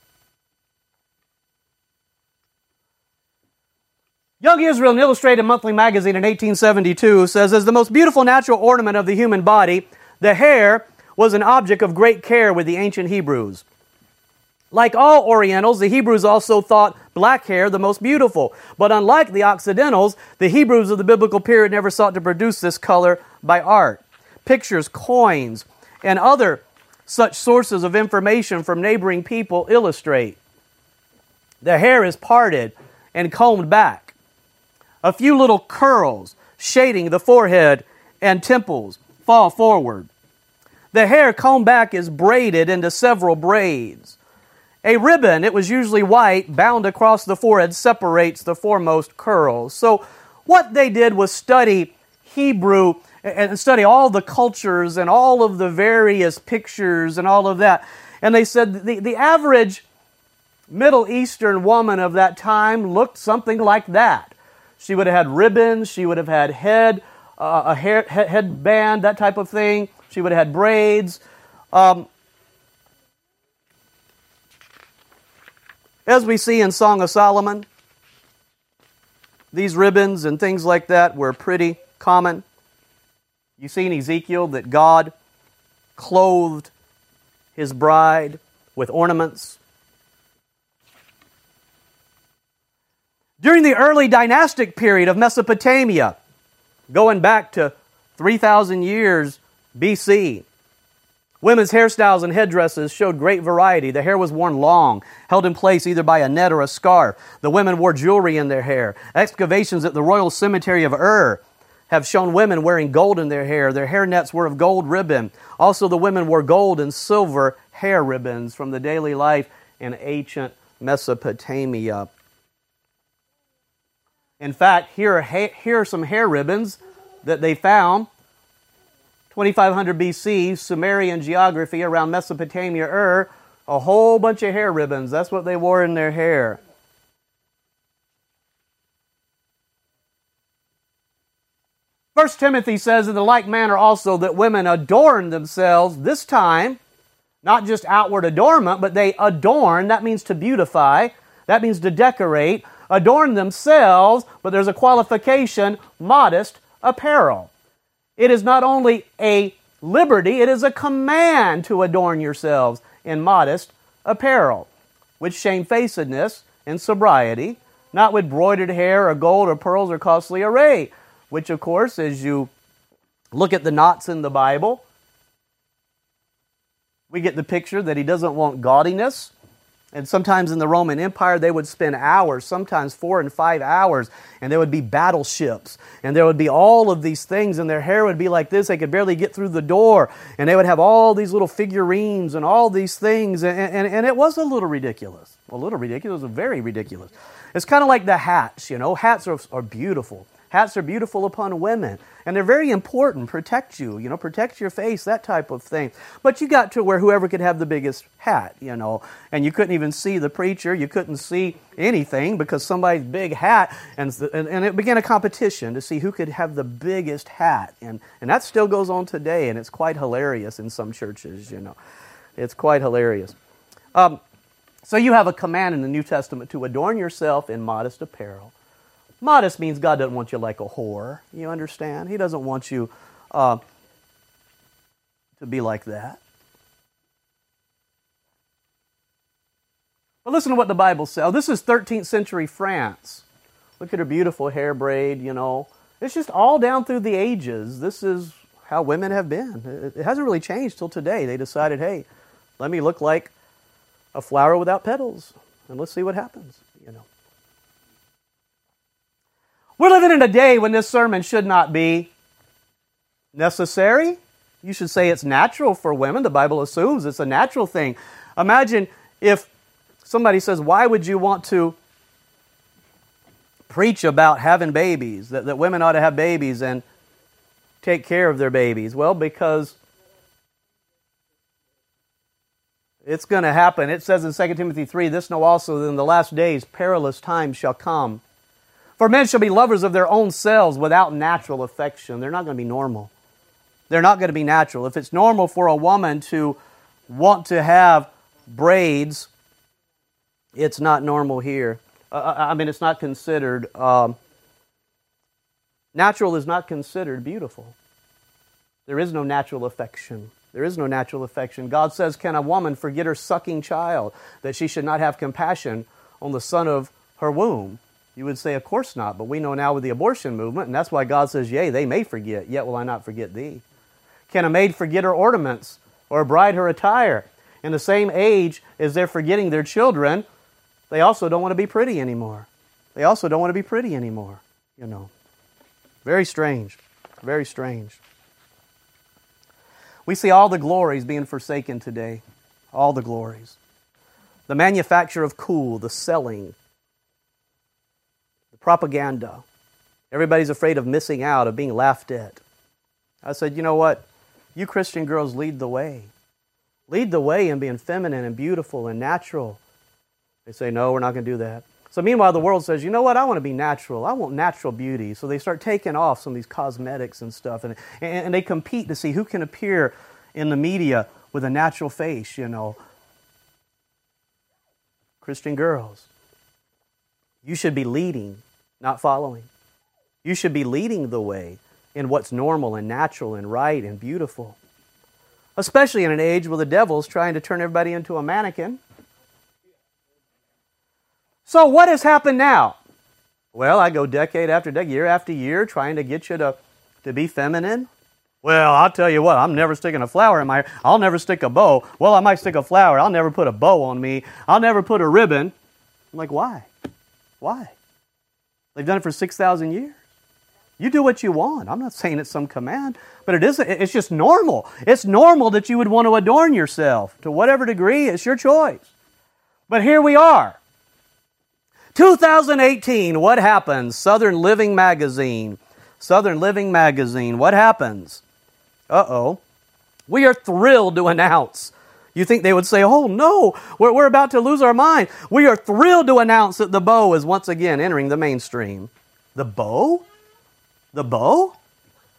Young Israel, an illustrated monthly magazine in 1872, says, as the most beautiful natural ornament of the human body, the hair was an object of great care with the ancient Hebrews. Like all Orientals, the Hebrews also thought black hair the most beautiful. But unlike the Occidentals, the Hebrews of the biblical period never sought to produce this color by art. Pictures, coins, and other such sources of information from neighboring people illustrate. The hair is parted and combed back. A few little curls shading the forehead and temples fall forward. The hair combed back is braided into several braids. A ribbon, it was usually white, bound across the forehead separates the foremost curls. So what they did was study Hebrew and study all the cultures and all of the various pictures and all of that. And they said the average Middle Eastern woman of that time looked something like that. She would have had ribbons, she would have had headband, that type of thing. She would have had braids. As we see in Song of Solomon, these ribbons and things like that were pretty common. You see in Ezekiel that God clothed His bride with ornaments. During the early dynastic period of Mesopotamia, going back to 3,000 years BC, women's hairstyles and headdresses showed great variety. The hair was worn long, held in place either by a net or a scarf. The women wore jewelry in their hair. Excavations at the Royal Cemetery of Ur have shown women wearing gold in their hair. Their hair nets were of gold ribbon. Also, the women wore gold and silver hair ribbons from the daily life in ancient Mesopotamia. In fact, here are some hair ribbons that they found. 2500 BC, Sumerian geography around Mesopotamia, Ur, a whole bunch of hair ribbons. That's what they wore in their hair. 1 Timothy says in the like manner also that women adorn themselves, this time, not just outward adornment, but they adorn. That means to beautify. That means to decorate. Adorn themselves, but there's a qualification, modest apparel. It is not only a liberty, it is a command to adorn yourselves in modest apparel, with shamefacedness and sobriety, not with broidered hair or gold or pearls or costly array, which of course, as you look at the knots in the Bible, we get the picture that he doesn't want gaudiness. And sometimes in the Roman Empire, they would spend hours, sometimes 4 and 5 hours, and there would be battleships, and there would be all of these things, and their hair would be like this. They could barely get through the door, and they would have all these little figurines and all these things, and it was a little ridiculous. A little ridiculous, very ridiculous. It's kind of like the hats, you know. Hats are beautiful. Hats are beautiful upon women, and they're very important. Protect you, you know, protect your face, that type of thing. But you got to where whoever could have the biggest hat, you know, and you couldn't even see the preacher. You couldn't see anything because somebody's big hat, and it began a competition to see who could have the biggest hat, and that still goes on today, and it's quite hilarious in some churches, you know. It's quite hilarious. So you have a command in the New Testament to adorn yourself in modest apparel. Modest means God doesn't want you like a whore. You understand? He doesn't want you to be like that. But listen to what the Bible says. Oh, this is 13th century France. Look at her beautiful hair braid, you know. It's just all down through the ages. This is how women have been. It hasn't really changed till today. They decided, hey, let me look like a flower without petals, and let's see what happens, you know. We're living in a day when this sermon should not be necessary. You should say it's natural for women. The Bible assumes it's a natural thing. Imagine if somebody says, why would you want to preach about having babies, that women ought to have babies and take care of their babies? Well, because it's going to happen. It says in 2 Timothy 3, this know also that in the last days perilous times shall come. For men shall be lovers of their own selves without natural affection. They're not going to be normal. They're not going to be natural. If it's normal for a woman to want to have braids, it's not normal here. It's not considered, natural is not considered beautiful. There is no natural affection. There is no natural affection. God says, can a woman forget her sucking child, that she should not have compassion on the son of her womb? You would say, of course not, but we know now with the abortion movement, and that's why God says, yea, they may forget, yet will I not forget thee. Can a maid forget her ornaments, or a bride her attire? In the same age as they're forgetting their children, they also don't want to be pretty anymore. They also don't want to be pretty anymore, you know. Very strange, very strange. We see all the glories being forsaken today, all the glories. The manufacture of cool, the selling, propaganda. Everybody's afraid of missing out, of being laughed at. I said, you know what? You Christian girls lead the way. Lead the way in being feminine and beautiful and natural. They say, no, we're not going to do that. So meanwhile, the world says, you know what? I want to be natural. I want natural beauty. So they start taking off some of these cosmetics and stuff. And they compete to see who can appear in the media with a natural face, you know. Christian girls, you should be leading, not following. You should be leading the way in what's normal and natural and right and beautiful. Especially in an age where the devil's trying to turn everybody into a mannequin. So what has happened now? Well, I go decade after decade, year after year, trying to get you to be feminine. Well, I'll tell you what, I'm never sticking a flower in my hair. I'll never stick a bow. Well, I might stick a flower. I'll never put a bow on me. I'll never put a ribbon. I'm like, why? Why? They've done it for 6,000 years. You do what you want. I'm not saying it's some command, but it's just normal. It's normal that you would want to adorn yourself. To whatever degree, it's your choice. But here we are. 2018, what happens? Southern Living Magazine. Southern Living Magazine. What happens? Uh-oh. We are thrilled to announce. You think they would say, oh no, we're about to lose our mind. We are thrilled to announce that the bow is once again entering the mainstream. The bow? The bow?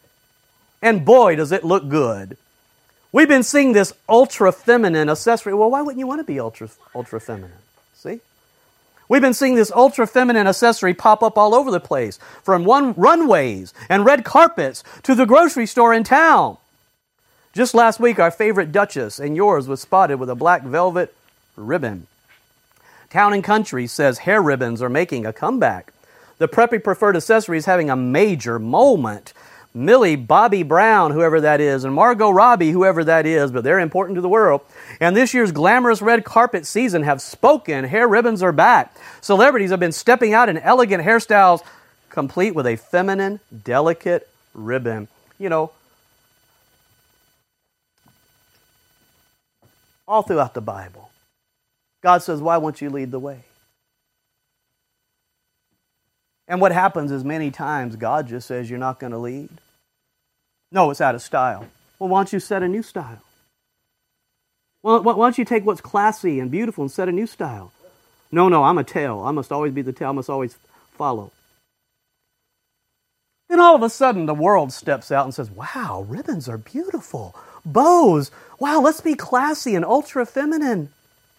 And boy, does it look good. We've been seeing this ultra-feminine accessory. Well, why wouldn't you want to be ultra-feminine? See? We've been seeing this ultra-feminine accessory pop up all over the place, from runways and red carpets to the grocery store in town. Just last week, our favorite Duchess and yours was spotted with a black velvet ribbon. Town & Country says hair ribbons are making a comeback. The preppy preferred accessory is having a major moment. Millie Bobby Brown, whoever that is, and Margot Robbie, whoever that is, but they're important to the world. And this year's glamorous red carpet season have spoken. Hair ribbons are back. Celebrities have been stepping out in elegant hairstyles, complete with a feminine, delicate ribbon. You know, all throughout the Bible, God says, why won't you lead the way? And what happens is many times God just says, you're not going to lead. No, it's out of style. Well, why don't you set a new style? Well, why don't you take what's classy and beautiful and set a new style? No, I'm a tail. I must always be the tail. I must always follow. Then all of a sudden the world steps out and says, wow, ribbons are beautiful. Bows. Wow, let's be classy and ultra feminine.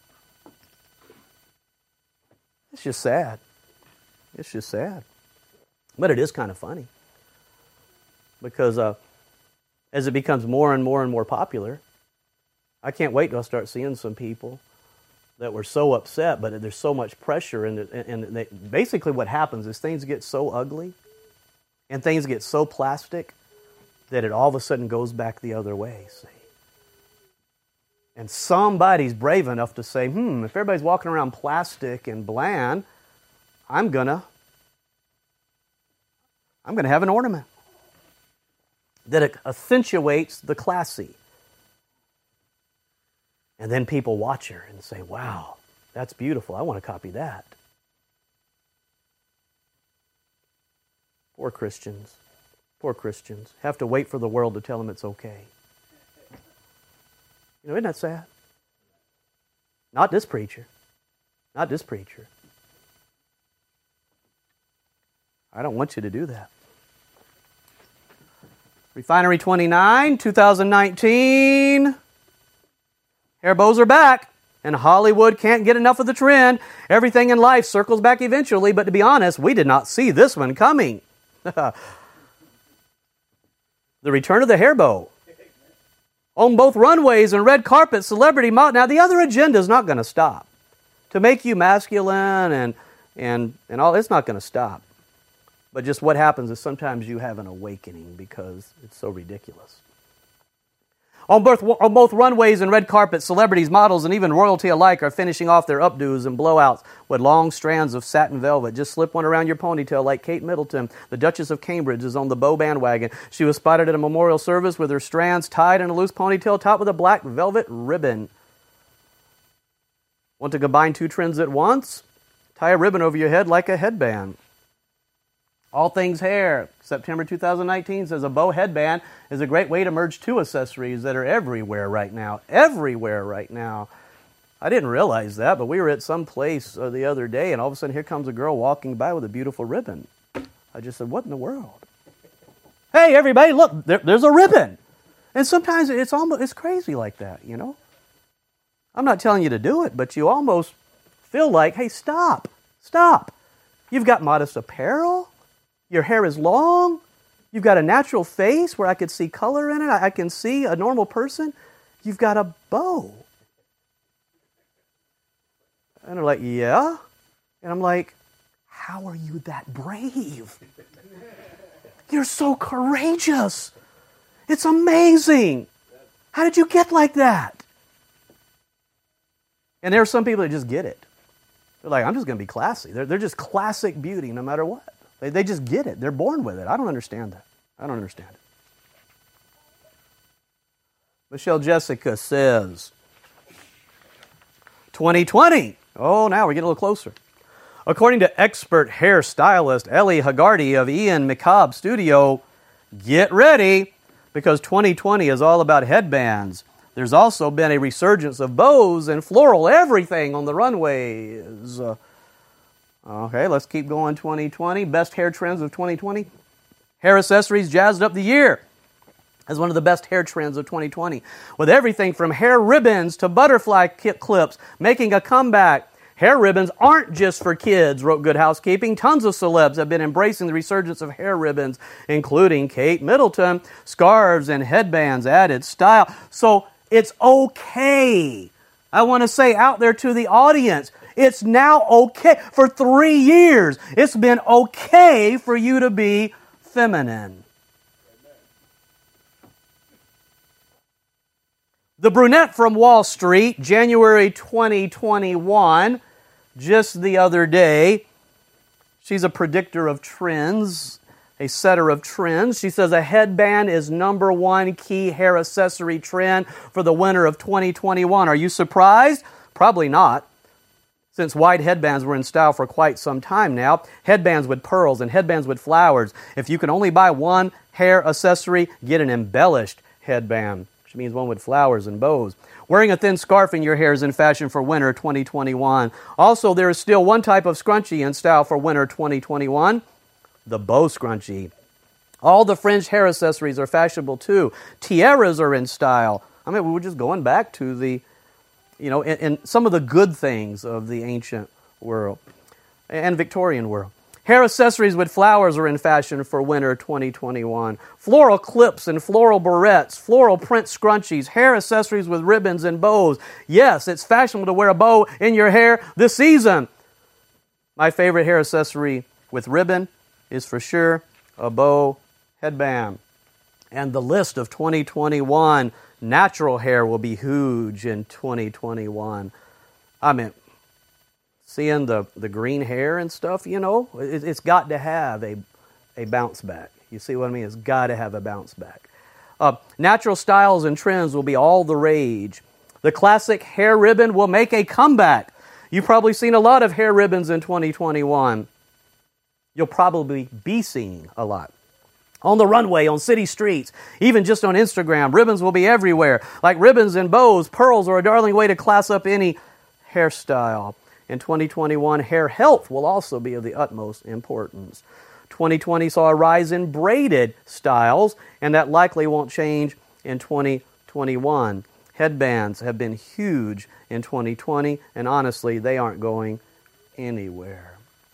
It's just sad. It's just sad. But it is kind of funny. Because as it becomes more and more and more popular, I can't wait till I start seeing some people that were so upset, but there's so much pressure. And basically what happens is things get so ugly and things get so plastic that it all of a sudden goes back the other way, see? And somebody's brave enough to say, if everybody's walking around plastic and bland, I'm gonna have an ornament that accentuates the classy. And then people watch her and say, wow, that's beautiful. I want to copy that. Poor Christians. Poor Christians. Have to wait for the world to tell them it's okay. You know, isn't that sad? Not this preacher. Not this preacher. I don't want you to do that. Refinery 29, 2019. Hair bows are back, and Hollywood can't get enough of the trend. Everything in life circles back eventually, but to be honest, we did not see this one coming. The return of the hair bow. On both runways and red carpets, celebrity model. Now, the other agenda is not going to stop. To make you masculine and all, it's not going to stop. But just what happens is sometimes you have an awakening because it's so ridiculous. On both runways and red carpets, celebrities, models, and even royalty alike are finishing off their updos and blowouts with long strands of satin velvet. Just slip one around your ponytail like Kate Middleton. The Duchess of Cambridge is on the bow bandwagon. She was spotted at a memorial service with her strands tied in a loose ponytail topped with a black velvet ribbon. Want to combine two trends at once? Tie a ribbon over your head like a headband. All Things Hair, September 2019, says a bow headband is a great way to merge two accessories that are everywhere right now. Everywhere right now. I didn't realize that, but we were at some place the other day, and all of a sudden here comes a girl walking by with a beautiful ribbon. I just said, what in the world? Hey, everybody, look, there's a ribbon. And sometimes it's crazy like that, you know. I'm not telling you to do it, but you almost feel like, hey, stop. You've got modest apparel. Your hair is long. You've got a natural face where I could see color in it. I can see a normal person. You've got a bow. And they're like, yeah? And I'm like, how are you that brave? You're so courageous. It's amazing. How did you get like that? And there are some people that just get it. They're like, I'm just going to be classy. They're just classic beauty no matter what. They just get it. They're born with it. I don't understand that. I don't understand it. Michelle Jessica says, 2020. Oh, now we're getting a little closer. According to expert hairstylist Ellie Hagarty of Ian McCobb Studio, get ready, because 2020 is all about headbands. There's also been a resurgence of bows and floral everything on the runways. Okay, let's keep going. 2020. Best hair trends of 2020. Hair accessories jazzed up the year. as one of the best hair trends of 2020, with everything from hair ribbons to butterfly clips making a comeback. Hair ribbons aren't just for kids, wrote Good Housekeeping. Tons of celebs have been embracing the resurgence of hair ribbons, including Kate Middleton. Scarves and headbands added style. So it's okay. I want to say out there to the audience, it's now okay. For 3 years, it's been okay for you to be feminine. The brunette from Wall Street, January 2021, just the other day. She's a predictor of trends, a setter of trends. She says a headband is number one key hair accessory trend for the winter of 2021. Are you surprised? Probably not, since wide headbands were in style for quite some time now. Headbands with pearls and headbands with flowers. If you can only buy one hair accessory, get an embellished headband, which means one with flowers and bows. Wearing a thin scarf in your hair is in fashion for winter 2021. Also, there is still one type of scrunchie in style for winter 2021, the bow scrunchie. All the fringe hair accessories are fashionable too. Tiaras are in style. I mean, we were just going back to the, in some of the good things of the ancient world and Victorian world. Hair accessories with flowers are in fashion for winter 2021. Floral clips and floral barrettes, floral print scrunchies, hair accessories with ribbons and bows. Yes, it's fashionable to wear a bow in your hair this season. My favorite hair accessory with ribbon is for sure a bow headband. And the list of 2021 natural hair will be huge in 2021. I mean, seeing the green hair and stuff, it's got to have a bounce back. You see what I mean? It's got to have a bounce back. Natural styles and trends will be all the rage. The classic hair ribbon will make a comeback. You've probably seen a lot of hair ribbons in 2021. You'll probably be seeing a lot. On the runway, on city streets, even just on Instagram, ribbons will be everywhere. Like ribbons and bows, pearls are a darling way to class up any hairstyle. In 2021, hair health will also be of the utmost importance. 2020 saw a rise in braided styles, and that likely won't change in 2021. Headbands have been huge in 2020, and honestly, they aren't going anywhere.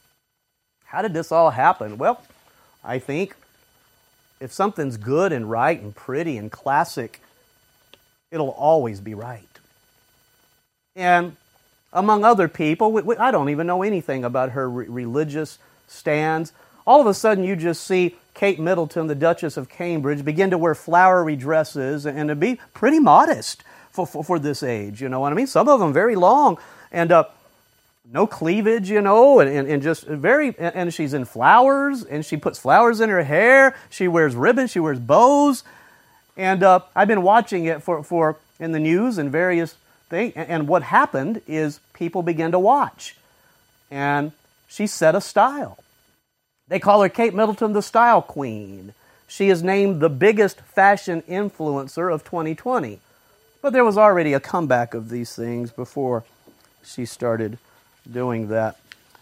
How did this all happen? Well, I think if something's good and right and pretty and classic, it'll always be right. And among other people, I don't even know anything about her religious stands. All of a sudden, you just see Kate Middleton, the Duchess of Cambridge, begin to wear flowery dresses and to be pretty modest for this age. You know what I mean? Some of them very long and no cleavage, and just very. And she's in flowers, and she puts flowers in her hair. She wears ribbons. She wears bows. And I've been watching it for in the news and various thing, and what happened is people began to watch, and she set a style. They call her Kate Middleton the Style Queen. She is named the biggest fashion influencer of 2020. But there was already a comeback of these things before she started doing that.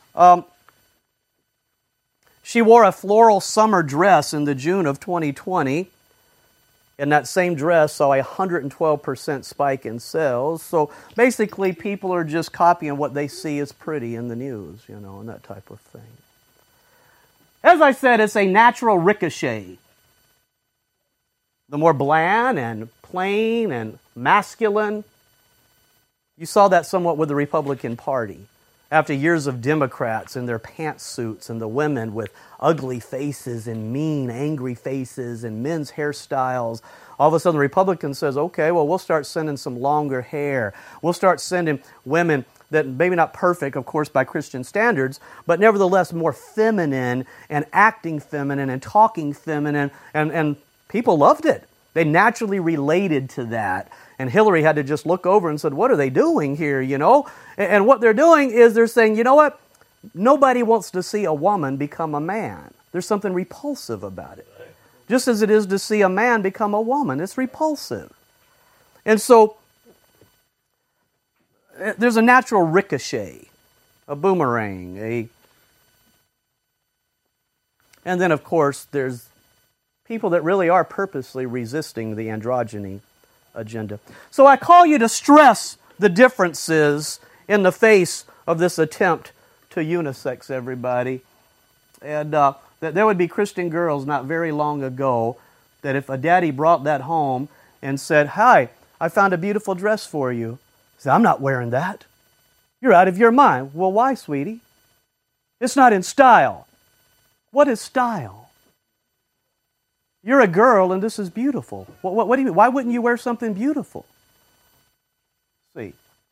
She wore a floral summer dress in the June of 2020. And that same dress saw a 112% spike in sales. So basically, people are just copying what they see as pretty in the news, and that type of thing. As I said, it's a natural ricochet. The more bland and plain and masculine. You saw that somewhat with the Republican Party. After years of Democrats in their pantsuits and the women with ugly faces and mean, angry faces and men's hairstyles, all of a sudden the Republican says, okay, well, we'll start sending some longer hair. We'll start sending women that maybe not perfect, of course, by Christian standards, but nevertheless more feminine and acting feminine and talking feminine, and people loved it. They naturally related to that. And Hillary had to just look over and said, what are they doing here, And what they're doing is they're saying, you know what? Nobody wants to see a woman become a man. There's something repulsive about it. Just as it is to see a man become a woman. It's repulsive. And so there's a natural ricochet, a boomerang, and then, of course, there's People that really are purposely resisting the androgyny agenda. So I call you to stress the differences in the face of this attempt to unisex everybody. And that there would be Christian girls not very long ago that if a daddy brought that home and said, "Hi, I found a beautiful dress for you," say, "I'm not wearing that. You're out of your mind." Well, why, sweetie? It's not in style. What is style? You're a girl and this is beautiful. What do you mean? Why wouldn't you wear something beautiful? See,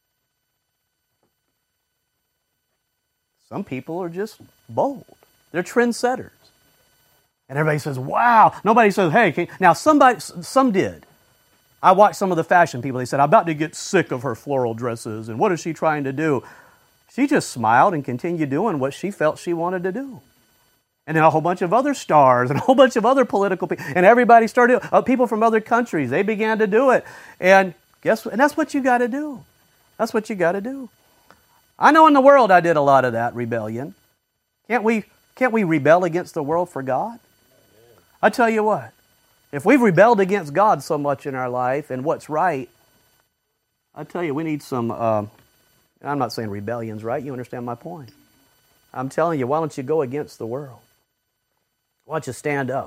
some people are just bold. They're trendsetters. And everybody says, "Wow." Nobody says, "Hey, now some did. I watched some of the fashion people. They said, "I'm about to get sick of her floral dresses. And what is she trying to do?" She just smiled and continued doing what she felt she wanted to do. And then a whole bunch of other stars and a whole bunch of other political people. And everybody started, people from other countries, they began to do it. And guess what? And that's what you got to do. That's what you got to do. I know in the world I did a lot of that rebellion. Can't we rebel against the world for God? I tell you what, if we've rebelled against God so much in our life and what's right, I tell you, we need some, I'm not saying rebellion's right, you understand my point. I'm telling you, why don't you go against the world? Why don't you stand up?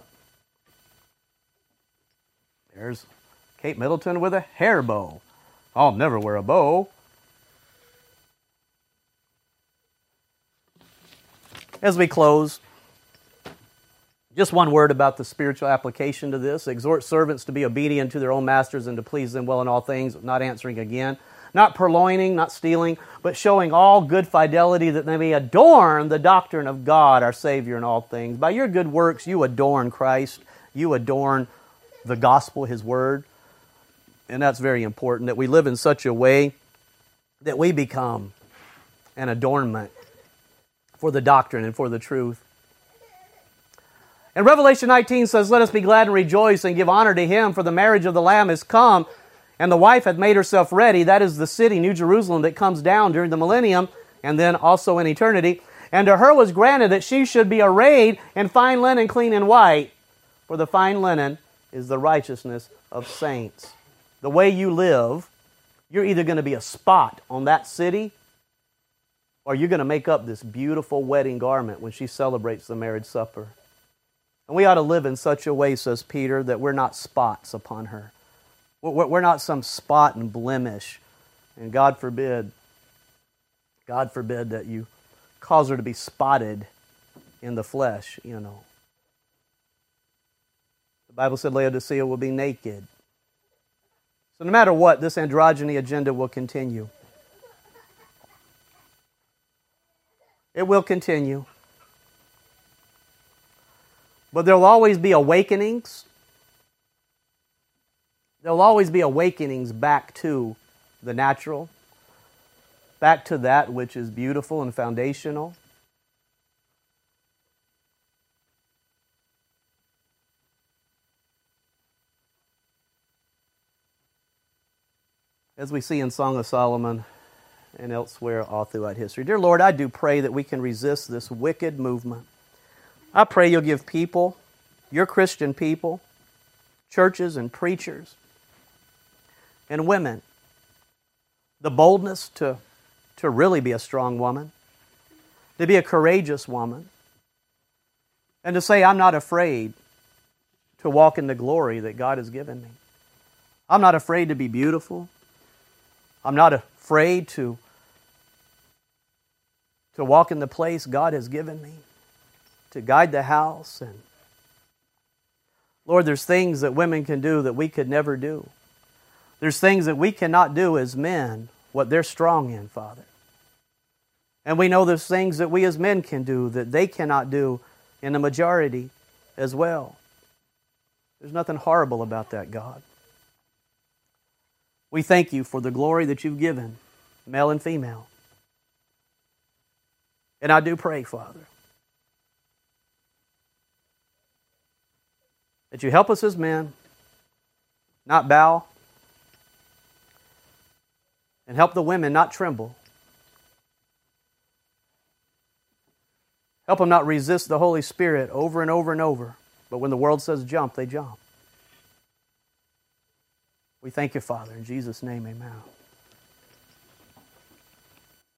There's Kate Middleton with a hair bow. I'll never wear a bow. As we close, just one word about the spiritual application to this. Exhort servants to be obedient to their own masters and to please them well in all things, not answering again, not purloining, not stealing, but showing all good fidelity that they may adorn the doctrine of God, our Savior, in all things. By your good works, you adorn Christ. You adorn the gospel, His Word. And that's very important, that we live in such a way that we become an adornment for the doctrine and for the truth. And Revelation 19 says, "Let us be glad and rejoice and give honor to Him, for the marriage of the Lamb is come, and the wife hath made herself ready." That is the city, New Jerusalem, that comes down during the millennium and then also in eternity. "And to her was granted that she should be arrayed in fine linen, clean and white, for the fine linen is the righteousness of saints." The way you live, you're either going to be a spot on that city, or you're going to make up this beautiful wedding garment when she celebrates the marriage supper. And we ought to live in such a way, says Peter, that we're not spots upon her. We're not some spot and blemish. And God forbid that you cause her to be spotted in the flesh, you know. The Bible said Laodicea will be naked. So no matter what, this androgyny agenda will continue. It will continue. But there will always be awakenings. There will always be awakenings back to the natural, back to that which is beautiful and foundational. As we see in Song of Solomon and elsewhere all throughout history. Dear Lord, I do pray that we can resist this wicked movement. I pray you'll give people, your Christian people, churches and preachers, and women, the boldness to really be a strong woman, to be a courageous woman, and to say, "I'm not afraid to walk in the glory that God has given me. I'm not afraid to be beautiful. I'm not afraid to walk in the place God has given me, to guide the house." And Lord, there's things that women can do that we could never do. There's things that we cannot do as men, what they're strong in, Father. And we know there's things that we as men can do that they cannot do in the majority as well. There's nothing horrible about that, God. We thank you for the glory that you've given, male and female. And I do pray, Father, that you help us as men not bow, and help the women not tremble. Help them not resist the Holy Spirit over and over and over, But when the world says jump, they jump. We thank you, Father. In Jesus' name, amen.